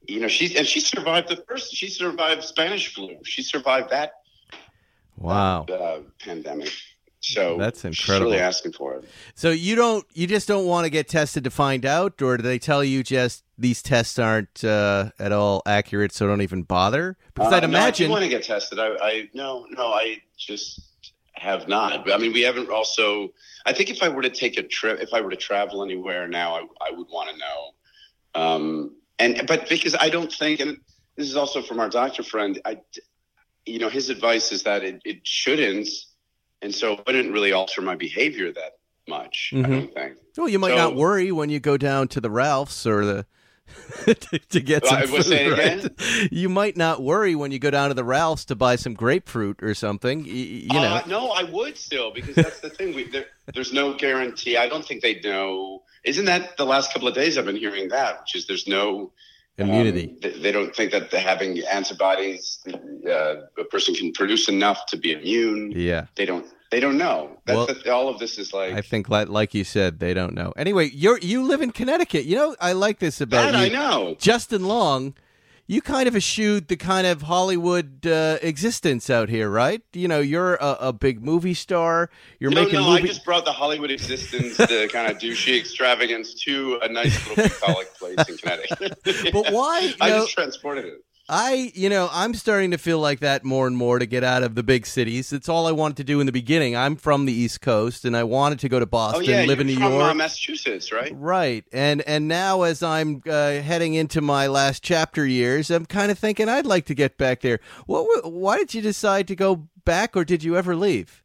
you know, she's and she survived the first. She survived Spanish flu. She survived that. Wow. Uh, pandemic. So that's incredible. She's really asking for it. So you don't, you just don't want to get tested to find out, or do they tell you just these tests aren't uh, at all accurate, so don't even bother? Because uh, I'd imagine. No, I do want to get tested. I, I no, no, I just have not. I mean, we haven't. Also, I think if I were to take a trip, if I were to travel anywhere now, I, I would want to know. Um, and but because I don't think, and this is also from our doctor friend, I, you know, his advice is that it, it shouldn't. And so it wouldn't really alter my behavior that much, mm-hmm. I don't think. Well, you might so, not worry when you go down to the Ralphs or the to, to get some I food, would say right? again? You might not worry when you go down to the Ralphs to buy some grapefruit or something. You, you know, uh, no, I would still, because that's the thing. We, there, there's no guarantee. I don't think they know. Isn't that the last couple of days I've been hearing that, which is there's no immunity. Um, they, they don't think that the, having antibodies, uh, a person can produce enough to be immune. Yeah. They don't. They don't know. That's Well, the, all of this is like. I think, like, like you said, they don't know. Anyway, you're you live in Connecticut. You know, I like this about that you. I know. Justin Long, you kind of eschewed the kind of Hollywood uh, existence out here, right? You know, you're a, a big movie star. You're no, making no, movies. I just brought the Hollywood existence, the kind of douchey extravagance, to a nice little bucolic place in Connecticut. But why? You I know, just transported it. I, you know, I'm starting to feel like that more and more to get out of the big cities. It's all I wanted to do in the beginning. I'm from the East Coast, and I wanted to go to Boston, oh, yeah, live you're in New from, York, uh, Massachusetts, right? Right, and and now as I'm uh, heading into my last chapter years, I'm kind of thinking I'd like to get back there. What? Why did you decide to go back, or did you ever leave?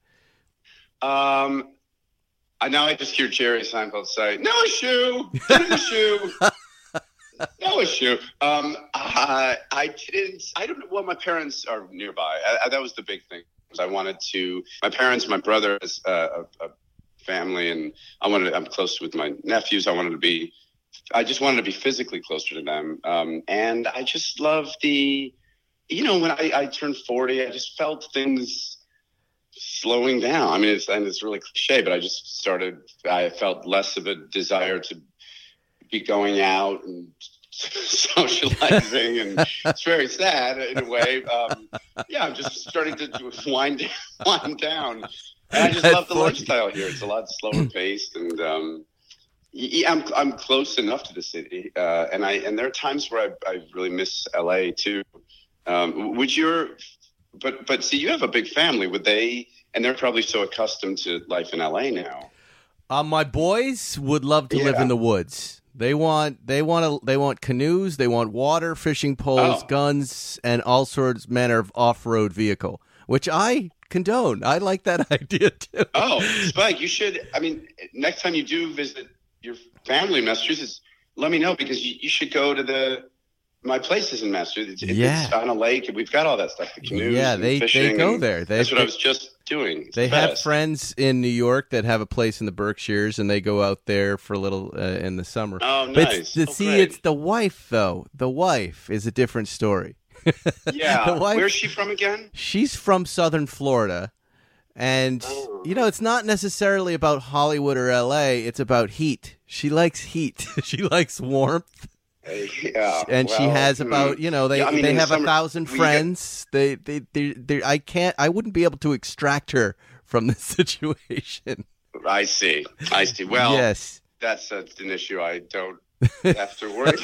Um, I now I just hear Jerry Seinfeld say, "No issue, no issue." No issue. Um, I, I didn't. I don't know. Well, my parents are nearby. I, I, that was the big thing. Was I wanted to. My parents, my brother has uh, a, a family, and I wanted. To, I'm close with my nephews. I wanted to be. I just wanted to be physically closer to them. Um, and I just love the. You know, when I, I turned forty, I just felt things slowing down. I mean, it's and it's really cliche, but I just started. I felt less of a desire to be going out and socializing, and it's very sad in a way. Um, yeah, I'm just starting to wind down, wind down. And I just love the lifestyle here. It's a lot slower paced, and um, yeah, I'm I'm close enough to the city, uh, and I and there are times where I, I really miss L A too. Um, would your but but see, you have a big family. Would they? And they're probably so accustomed to life in L A now. Uh, my boys would love to Yeah. live in the woods. They want they want to they want canoes, they want water, fishing poles, Oh. guns, and all sorts manner of off-road vehicle, which I condone. I like that idea too. Oh, Spike, you should. I mean, next time you do visit your family in Massachusetts, let me know, because you, you should go to the my place is in Massachusetts. It's, Yeah. it's on a lake, and we've got all that stuff. The canoes, Yeah, and they- they fishing, go and there. They- that's what they- I was just doing. It's They the have best. friends in New York that have a place in the Berkshires, and they go out there for a little uh, in the summer. Oh, But nice. to Oh, see, great. it's the wife though. The wife is a different story. Yeah. the wife, Where's she from again? She's from Southern Florida, and Oh. you know it's not necessarily about Hollywood or L A. It's about heat. She likes heat. She likes warmth. Hey, yeah. And she well, has hmm. about, you know, they, Yeah, I mean, they in the have a summer, thousand we get- friends. They, they, they, they, I can't, I wouldn't be able to extract her from this situation. I see. I see. Well, yes. that's, that's an issue I don't have to worry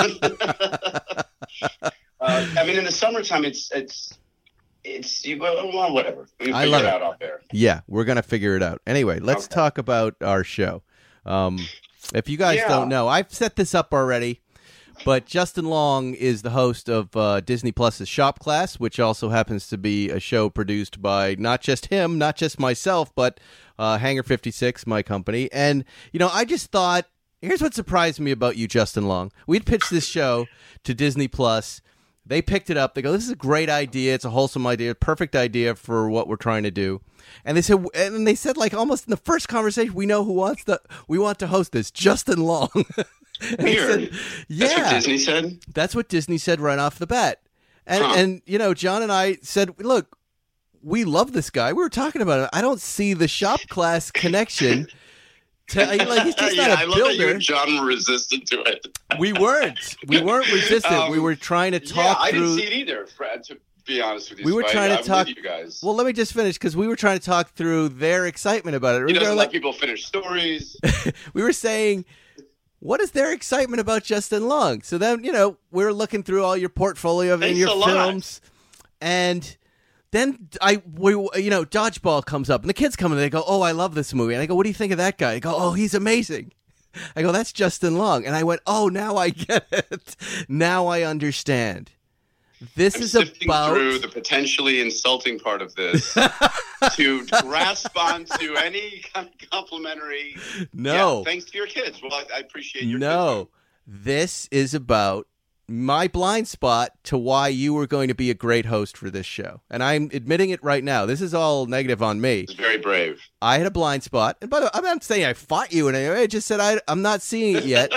about. uh, I mean, in the summertime, it's it's it's you well, whatever. We can I figure love it it. out out there. Yeah, we're going to figure it out. Anyway, let's Okay. talk about our show. Um, if you guys Yeah. don't know, I've set this up already, but Justin Long is the host of uh, Disney Plus's Shop Class, which also happens to be a show produced by not just him, not just myself, but uh, Hangar fifty-six, my company. And, you know, I just thought, here's what surprised me about you, Justin Long. We'd pitched this show to Disney Plus. They picked it up. They go, this is a great idea. It's a wholesome idea, perfect idea for what we're trying to do. And they said, and they said, like almost in the first conversation, we know who wants the, we want to host this, Justin Long. And I Weird. said, yeah, That's what Disney said. that's what Disney said right off the bat. And Huh. and you know, John and I said, look, we love this guy. We were talking about it. I don't see the Shop Class connection To, like he's just yeah, not a I love builder. that you and John were resistant to it. We weren't. We weren't resistant. Um, we were trying to talk yeah, I through. didn't see it either, Fred, to be honest with you. We were Spike. trying to I'm talk. with you guys. Well, let me just finish because we were trying to talk through their excitement about it. He We doesn't were let like, people finish stories. we were saying, what is their excitement about Justin Long? So then, you know, we're looking through all your portfolio of Thanks your a lot. films, and then I, we, you know, Dodgeball comes up, and the kids come and they go, "Oh, I love this movie." And I go, "What do you think of that guy?" I go, "Oh, he's amazing." I go, "That's Justin Long," and I went, "Oh, now I get it. Now I understand." This I'm is sifting about through the potentially insulting part of this to grasp onto any kind of complimentary. no, Yeah, thanks to your kids. Well, I, I appreciate your no. This is about my blind spot to why you were going to be a great host for this show, and I'm admitting it right now. This is all negative on me. It's very brave. I had a blind spot, and by the way, I'm not saying I fought you in any way. I just said I, I'm not seeing it yet.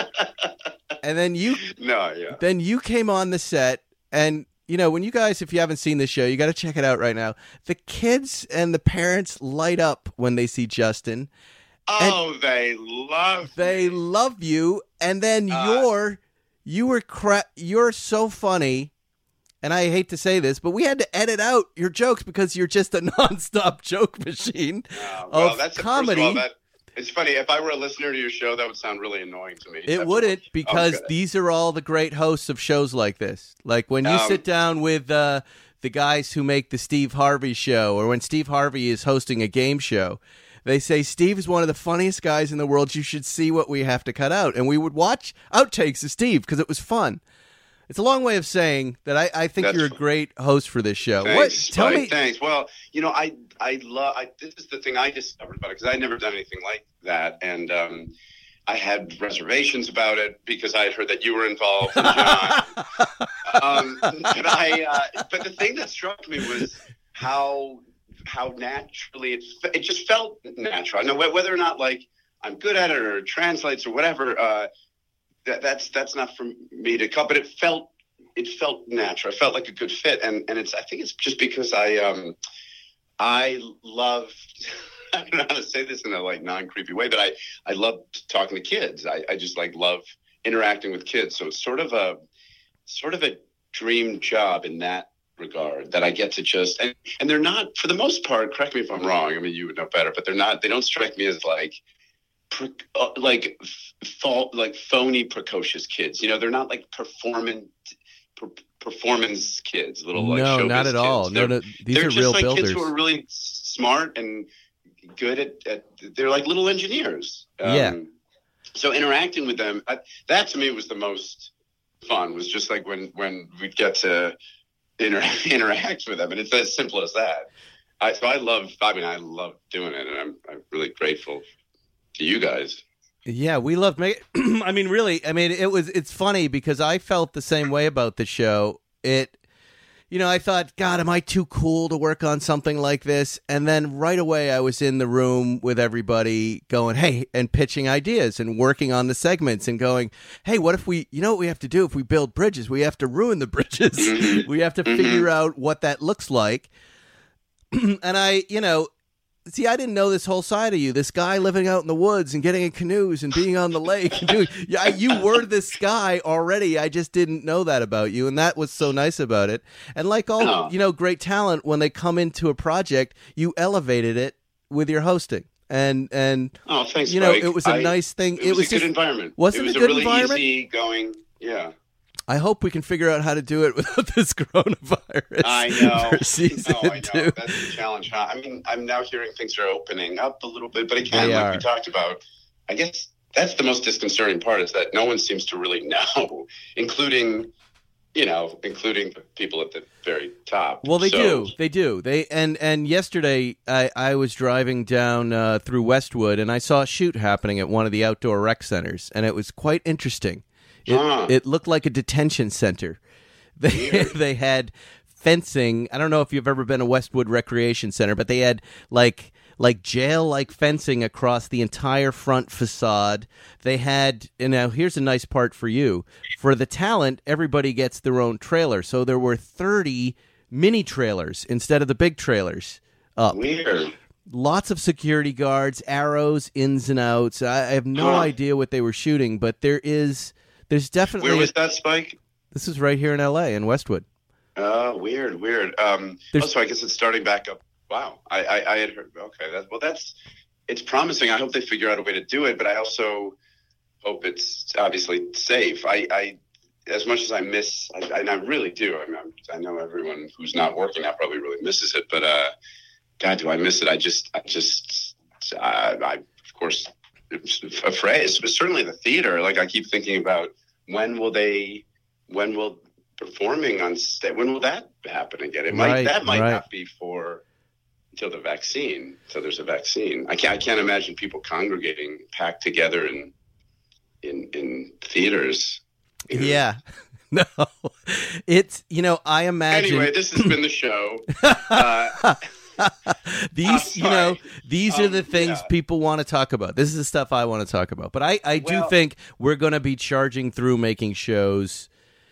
And then you, No, yeah. then you came on the set. And, you know, when you guys, if you haven't seen this show, you got to check it out right now. The kids and the parents light up when they see Justin. Oh, they love They me. love you. And then Uh, you're, you were, cra- you're so funny. And I hate to say this, but we had to edit out your jokes because you're just a nonstop joke machine Uh, well, of that's comedy. First of all, that, it's funny. If I were a listener to your show, that would sound really annoying to me. It That's wouldn't, all. because Okay. these are all the great hosts of shows like this. Like when you Um, sit down with uh, the guys who make the Steve Harvey show, or when Steve Harvey is hosting a game show, they say, Steve is one of the funniest guys in the world. You should see what we have to cut out. And we would watch outtakes of Steve because it was fun. It's a long way of saying that I, I think That's you're a fun. great host for this show. Thanks, what? Tell Spike, me. Thanks. Well, you know, I I love. I, this is the thing I discovered about it because I'd never done anything like that, and um, I had reservations about it because I had heard that you were involved, and John. um, but I. Uh, but the thing that struck me was how how naturally it it just felt natural. I know whether or not like I'm good at it or it translates or whatever. Uh, that that's that's not for me to cut, but it felt. It felt natural. It felt like a good fit, and and it's. I think it's just because I um, I love. I don't know how to say this in a like non creepy way, but I I love talking to kids. I, I just like love interacting with kids. So it's sort of a sort of a dream job in that regard that I get to just and and they're not for the most part. Correct me if I'm wrong. I mean, you would know better, but they're not. They don't strike me as like. Pre, uh, like fa- like phony precocious kids. You know, they're not like performant. Per- performance kids, little like No, showbiz not at kids. all. No, They're, no, these they're are just real like builders. kids who are really smart and good at. at they're like little engineers. Um, Yeah. So interacting with them, I, that to me was the most fun. Was just like when when we'd get to inter- interact with them, and it's as simple as that. I, so I love. I mean, I love doing it, and I'm I'm really grateful to you guys. Yeah, we loved making. I mean, really, I mean, it was. It's funny because I felt the same way about the show. It, you know, I thought, God, am I too cool to work on something like this? And then right away, I was in the room with everybody, going, hey, and pitching ideas and working on the segments and going, hey, what if we? You know what we have to do if we build bridges? We have to ruin the bridges. We have to figure out what that looks like. And I, you know. See, I didn't know this whole side of you. This guy living out in the woods and getting in canoes and being on the lake and doing. Yeah, you were this guy already. I just didn't know that about you, and that was so nice about it. And like all Oh. you know, great talent, when they come into a project, you elevated it with your hosting, and and Oh, thanks. you know, Spike. it was a I- nice thing. It was, a just, good environment. wasn't it was it a good really environment? easy going. Yeah. I hope we can figure out how to do it without this coronavirus. I know. For season no, I know. two. That's the challenge. Huh? I mean, I'm now hearing things are opening up a little bit, but again, They like are. we talked about, I guess that's the most disconcerting part is that no one seems to really know, including, you know, including the people at the very top. Well, they So- do. They do. They and and yesterday I, I was driving down uh, through Westwood and I saw a shoot happening at one of the outdoor rec centers, and it was quite interesting. It, Huh. it looked like a detention center. They they had fencing. I don't know if you've ever been to Westwood Recreation Center, but they had like like jail-like fencing across the entire front facade. They had, and now here's a nice part for you. For the talent, everybody gets their own trailer. So there were thirty mini trailers instead of the big trailers up. Weird. lots of security guards, arrows, ins and outs. I, I have no Huh. idea what they were shooting, but there is, there's definitely. Where was that, Spike? This is right here in L A in Westwood. Oh, weird, weird. Um, There's- oh, so I guess it's starting back up. Wow, I, I, I had heard. Okay, that, well, that's it's promising. I hope they figure out a way to do it, but I also hope it's obviously safe. I, I as much as I miss, I, and I really do. I mean, I'm, I know everyone who's not working now probably really misses it, but uh, God, do I miss it? I just, I just, I, I of course, afraid. It's certainly the theater. Like I keep thinking about when will they, when will performing on stage, when will that happen again? It might, Right, that might right. not be for until the vaccine. So there's a vaccine. I can't, I can't imagine people congregating packed together in, in, in theaters. You know? Yeah. No, it's, you know, I imagine. Anyway, this has been the show. Uh, these, I'm you know, sorry. these are Um, the things yeah. people want to talk about. This is the stuff I want to talk about. But I, I do Well- think we're going to be charging through making shows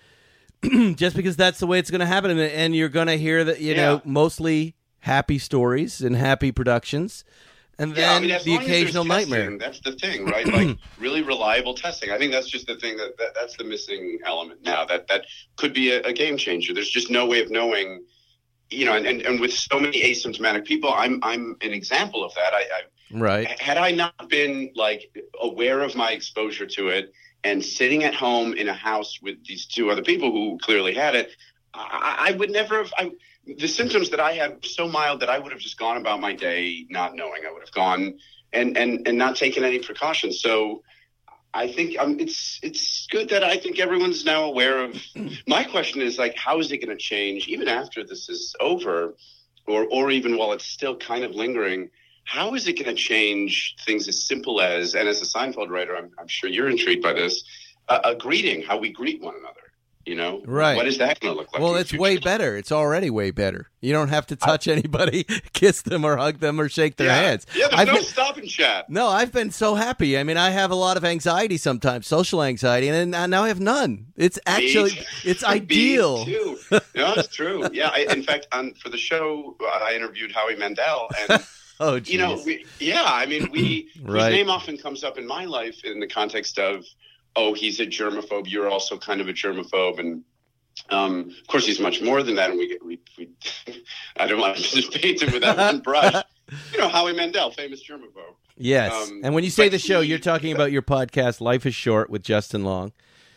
just because that's the way it's going to happen. And, and you're going to hear that, you know, Yeah. mostly happy stories and happy productions. And Yeah, then I mean, as the long as there's occasional testing, nightmare. That's the thing, right? Like really reliable testing. I think that's just the thing that, that that's the missing element now. That that could be a, a game changer. There's just no way of knowing, you know. And, and, and with so many asymptomatic people, I'm I'm an example of that. I, I Right. had I not been like aware of my exposure to it and sitting at home in a house with these two other people who clearly had it, I, I would never have. I, the symptoms that I had were so mild that I would have just gone about my day not knowing. I would have gone and and and not taken any precautions. So I think um, it's it's good that I think everyone's now aware of. My question is like, how is it going to change even after this is over, or or even while it's still kind of lingering? How is it going to change things as simple as, and as a Seinfeld writer, I'm, I'm sure you're intrigued by this, uh, a greeting, how we greet one another, you know? Right. What is that going to look like? Well, in the it's future? way better. It's already way better. You don't have to touch anybody, kiss them or hug them or shake their yeah. hands. Yeah, there's I've no been- stop and chat. No, I've been so happy. I mean, I have a lot of anxiety sometimes, social anxiety, and then- now I have none. It's actually, Me it's too. ideal. Me too. No, it's true. Yeah, I, in fact, on, for the show, I interviewed Howie Mandel, and Oh, geez. you know, we, yeah, I mean, we Right. his name often comes up in my life in the context of, oh, he's a germaphobe. You're also kind of a germaphobe, and um, of course, he's much more than that. And we, we, we I don't want to just paint him with that one brush. You know, Howie Mandel, famous germaphobe. Yes. um, and when you say but the show, he- you're talking about your podcast, Life is Short, with Justin Long.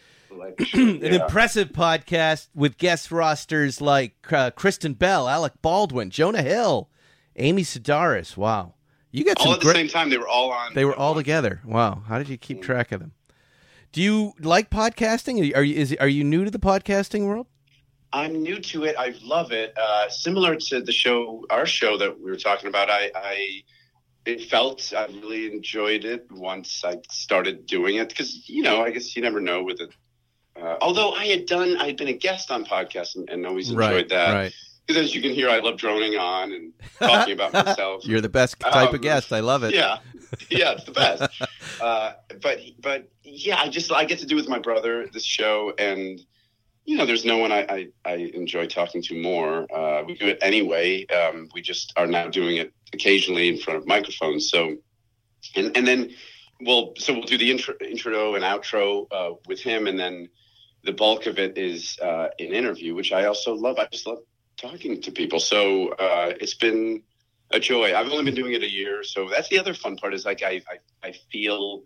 Like, An yeah. impressive podcast with guest rosters like uh, Kristen Bell, Alec Baldwin, Jonah Hill, Amy Sedaris. Wow. You got all some at the great... same time. They were all on. They were at all once. together. Wow. How did you keep track of them? Do you like podcasting? Are you, are you, is, are you new to the podcasting world? I'm new to it. I love it. Uh, similar to the show, our show that we were talking about. I, I it felt I really enjoyed it once I started doing it because you know I guess you never know with it. Uh, although I had done, I had been a guest on podcasts and, and always enjoyed Right, that. right. Because as you can hear, I love droning on and talking about myself. You're the best type Um, of guest. I love it. Yeah, yeah, it's the best. uh, but but yeah, I just I get to do with my brother this show, and you know, there's no one I I, I enjoy talking to more. Uh, we do it anyway. Um, we just are now doing it occasionally in front of microphones. So, and and then we'll so we'll do the intro, intro and outro uh, with him, and then the bulk of it is uh, an interview, which I also love. I just love talking to people. So uh, it's been a joy. I've only been doing it a year, so that's the other fun part. Is like I I, I feel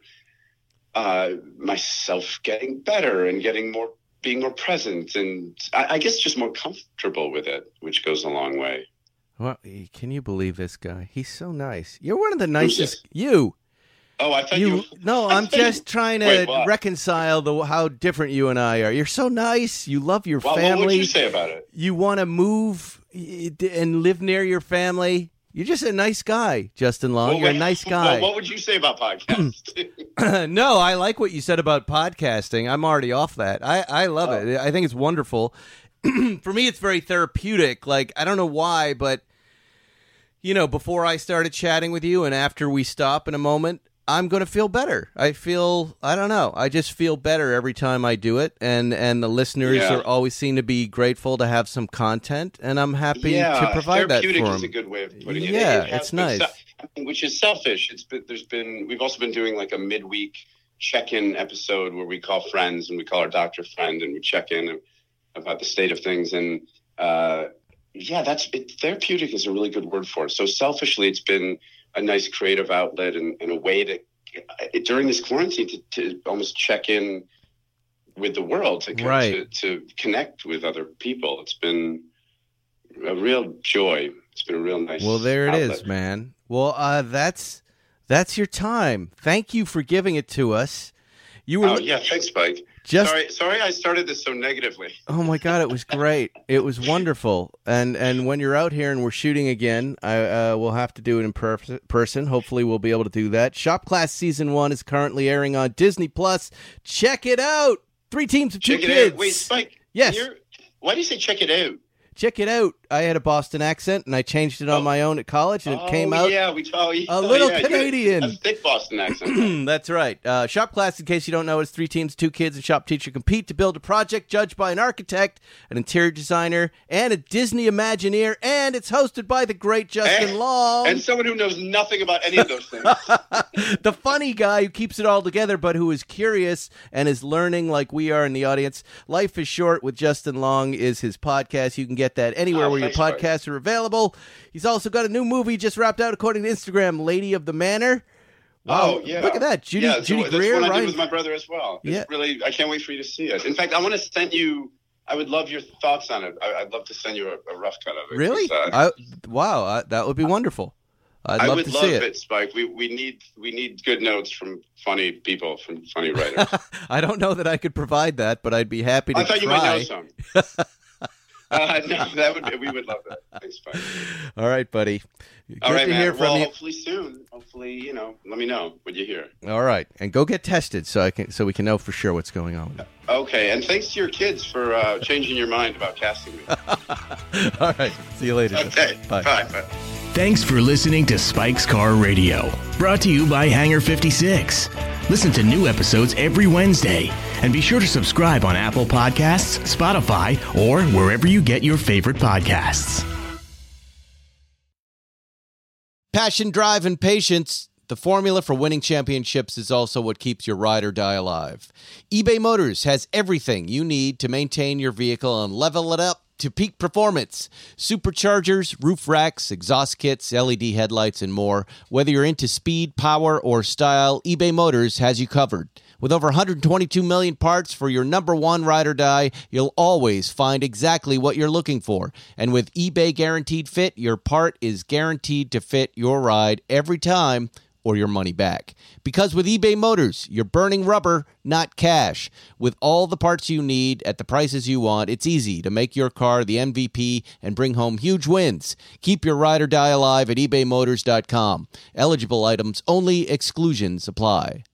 uh, myself getting better and getting more, being more present, and I, I guess just more comfortable with it, which goes a long way. Well, can you believe this guy? He's so nice. You're one of the Who's nicest. You. Oh, I thought you. You. No, I I'm thought you- just trying to Wait, what? reconcile the how different you and I are. You're so nice. You love your Well, family. what would you say about it? You want to move y- and live near your family. You're just a nice guy, Justin Long. Well, You're a wait, nice well, guy. what would you say about podcasts? No, I like what you said about podcasting. I'm already off that. I, I love Oh. it. I think it's wonderful. For me, it's very therapeutic. Like, I don't know why, but, you know, before I started chatting with you and after we stop in a moment, I'm going to feel better. I feel, I don't know, I just feel better every time I do it. And, and the listeners Yeah. are always seem to be grateful to have some content, and I'm happy yeah, to provide that for therapeutic them. is a good way of putting it. Yeah, It has it's been nice. se- I mean, which is selfish. It's been, there's been, we've also been doing like a midweek check-in episode where we call friends and we call our doctor friend and we check in about the state of things. And uh, yeah, that's it, therapeutic is a really good word for it. So selfishly, it's been a nice creative outlet and, and a way to, during this quarantine, to, to almost check in with the world, to, Right. to to connect with other people. It's been a real joy. It's been a real nice. Well, there it outlet. is, man. Well, uh, that's that's your time. Thank you for giving it to us. You were Oh yeah, thanks, Spike. just sorry, sorry, I started this so negatively. oh my god, it was great. It was wonderful. And and when you're out here and we're shooting again, I uh, we'll have to do it in per- person. Hopefully, we'll be able to do that. Shop Class season one is currently airing on Disney Plus. Check it out. Three teams of two Check it kids. out. Wait, Spike. Yes. you're- Why do you say check it out? Check it out. I had a Boston accent, and I changed it on Oh. my own at college, and it oh, came out. Yeah, we oh, yeah, a little yeah, you had Canadian. A thick Boston accent. That's right. Uh, Shop Class, in case you don't know, is three teams, two kids, and shop teacher compete to build a project judged by an architect, an interior designer, and a Disney Imagineer, and it's hosted by the great Justin And- Long, and someone who knows nothing about any of those things. the funny guy who keeps it all together, but who is curious and is learning like we are in the audience. Life is Short with Justin Long is his podcast. You can get that anywhere Oh, where your thanks, Mike. podcasts are available. He's also got a new movie just wrapped out, according to Instagram, Lady of the Manor. Wow, Oh yeah! look at that, Judy, yeah, that's Judy what, Greer, That's what I Ryan- did with my brother as well. It's Yeah. really, I can't wait for you to see it. In fact, I want to send you. I would love your thoughts on it. I, I'd love to send you a, a rough cut of it. Really? 'cause, uh, I, wow, I, that would be wonderful. I'd I love would to love see it. it. Spike. We we need we need good notes from funny people, from funny writers. I don't know that I could provide that, but I'd be happy to I thought try. you might know some. uh, no, that would be, we would love that. Thanks, Spike. All right, buddy. Good All right, to man. hear from well, you. hopefully soon. Hopefully, you know, let me know what you hear. All right, and go get tested so I can so we can know for sure what's going on. Okay, and thanks to your kids for uh, changing your mind about casting me. All right, see you later. Okay, Bye. bye. Bye. Thanks for listening to Spike's Car Radio, brought to you by Hangar fifty-six. Listen to new episodes every Wednesday, and be sure to subscribe on Apple Podcasts, Spotify, or wherever you get your favorite podcasts. Passion, drive, and patience. The formula for winning championships is also what keeps your ride or die alive. eBay Motors has everything you need to maintain your vehicle and level it up to peak performance. Superchargers, roof racks, exhaust kits, L E D headlights, and more. Whether you're into speed, power, or style, eBay Motors has you covered. With over one hundred twenty-two million parts for your number one ride or die, you'll always find exactly what you're looking for. And with eBay Guaranteed Fit, your part is guaranteed to fit your ride every time, or your money back. Because with eBay Motors, you're burning rubber, not cash. With all the parts you need at the prices you want, it's easy to make your car the M V P and bring home huge wins. Keep your ride or die alive at ebay motors dot com. Eligible items only, exclusions apply.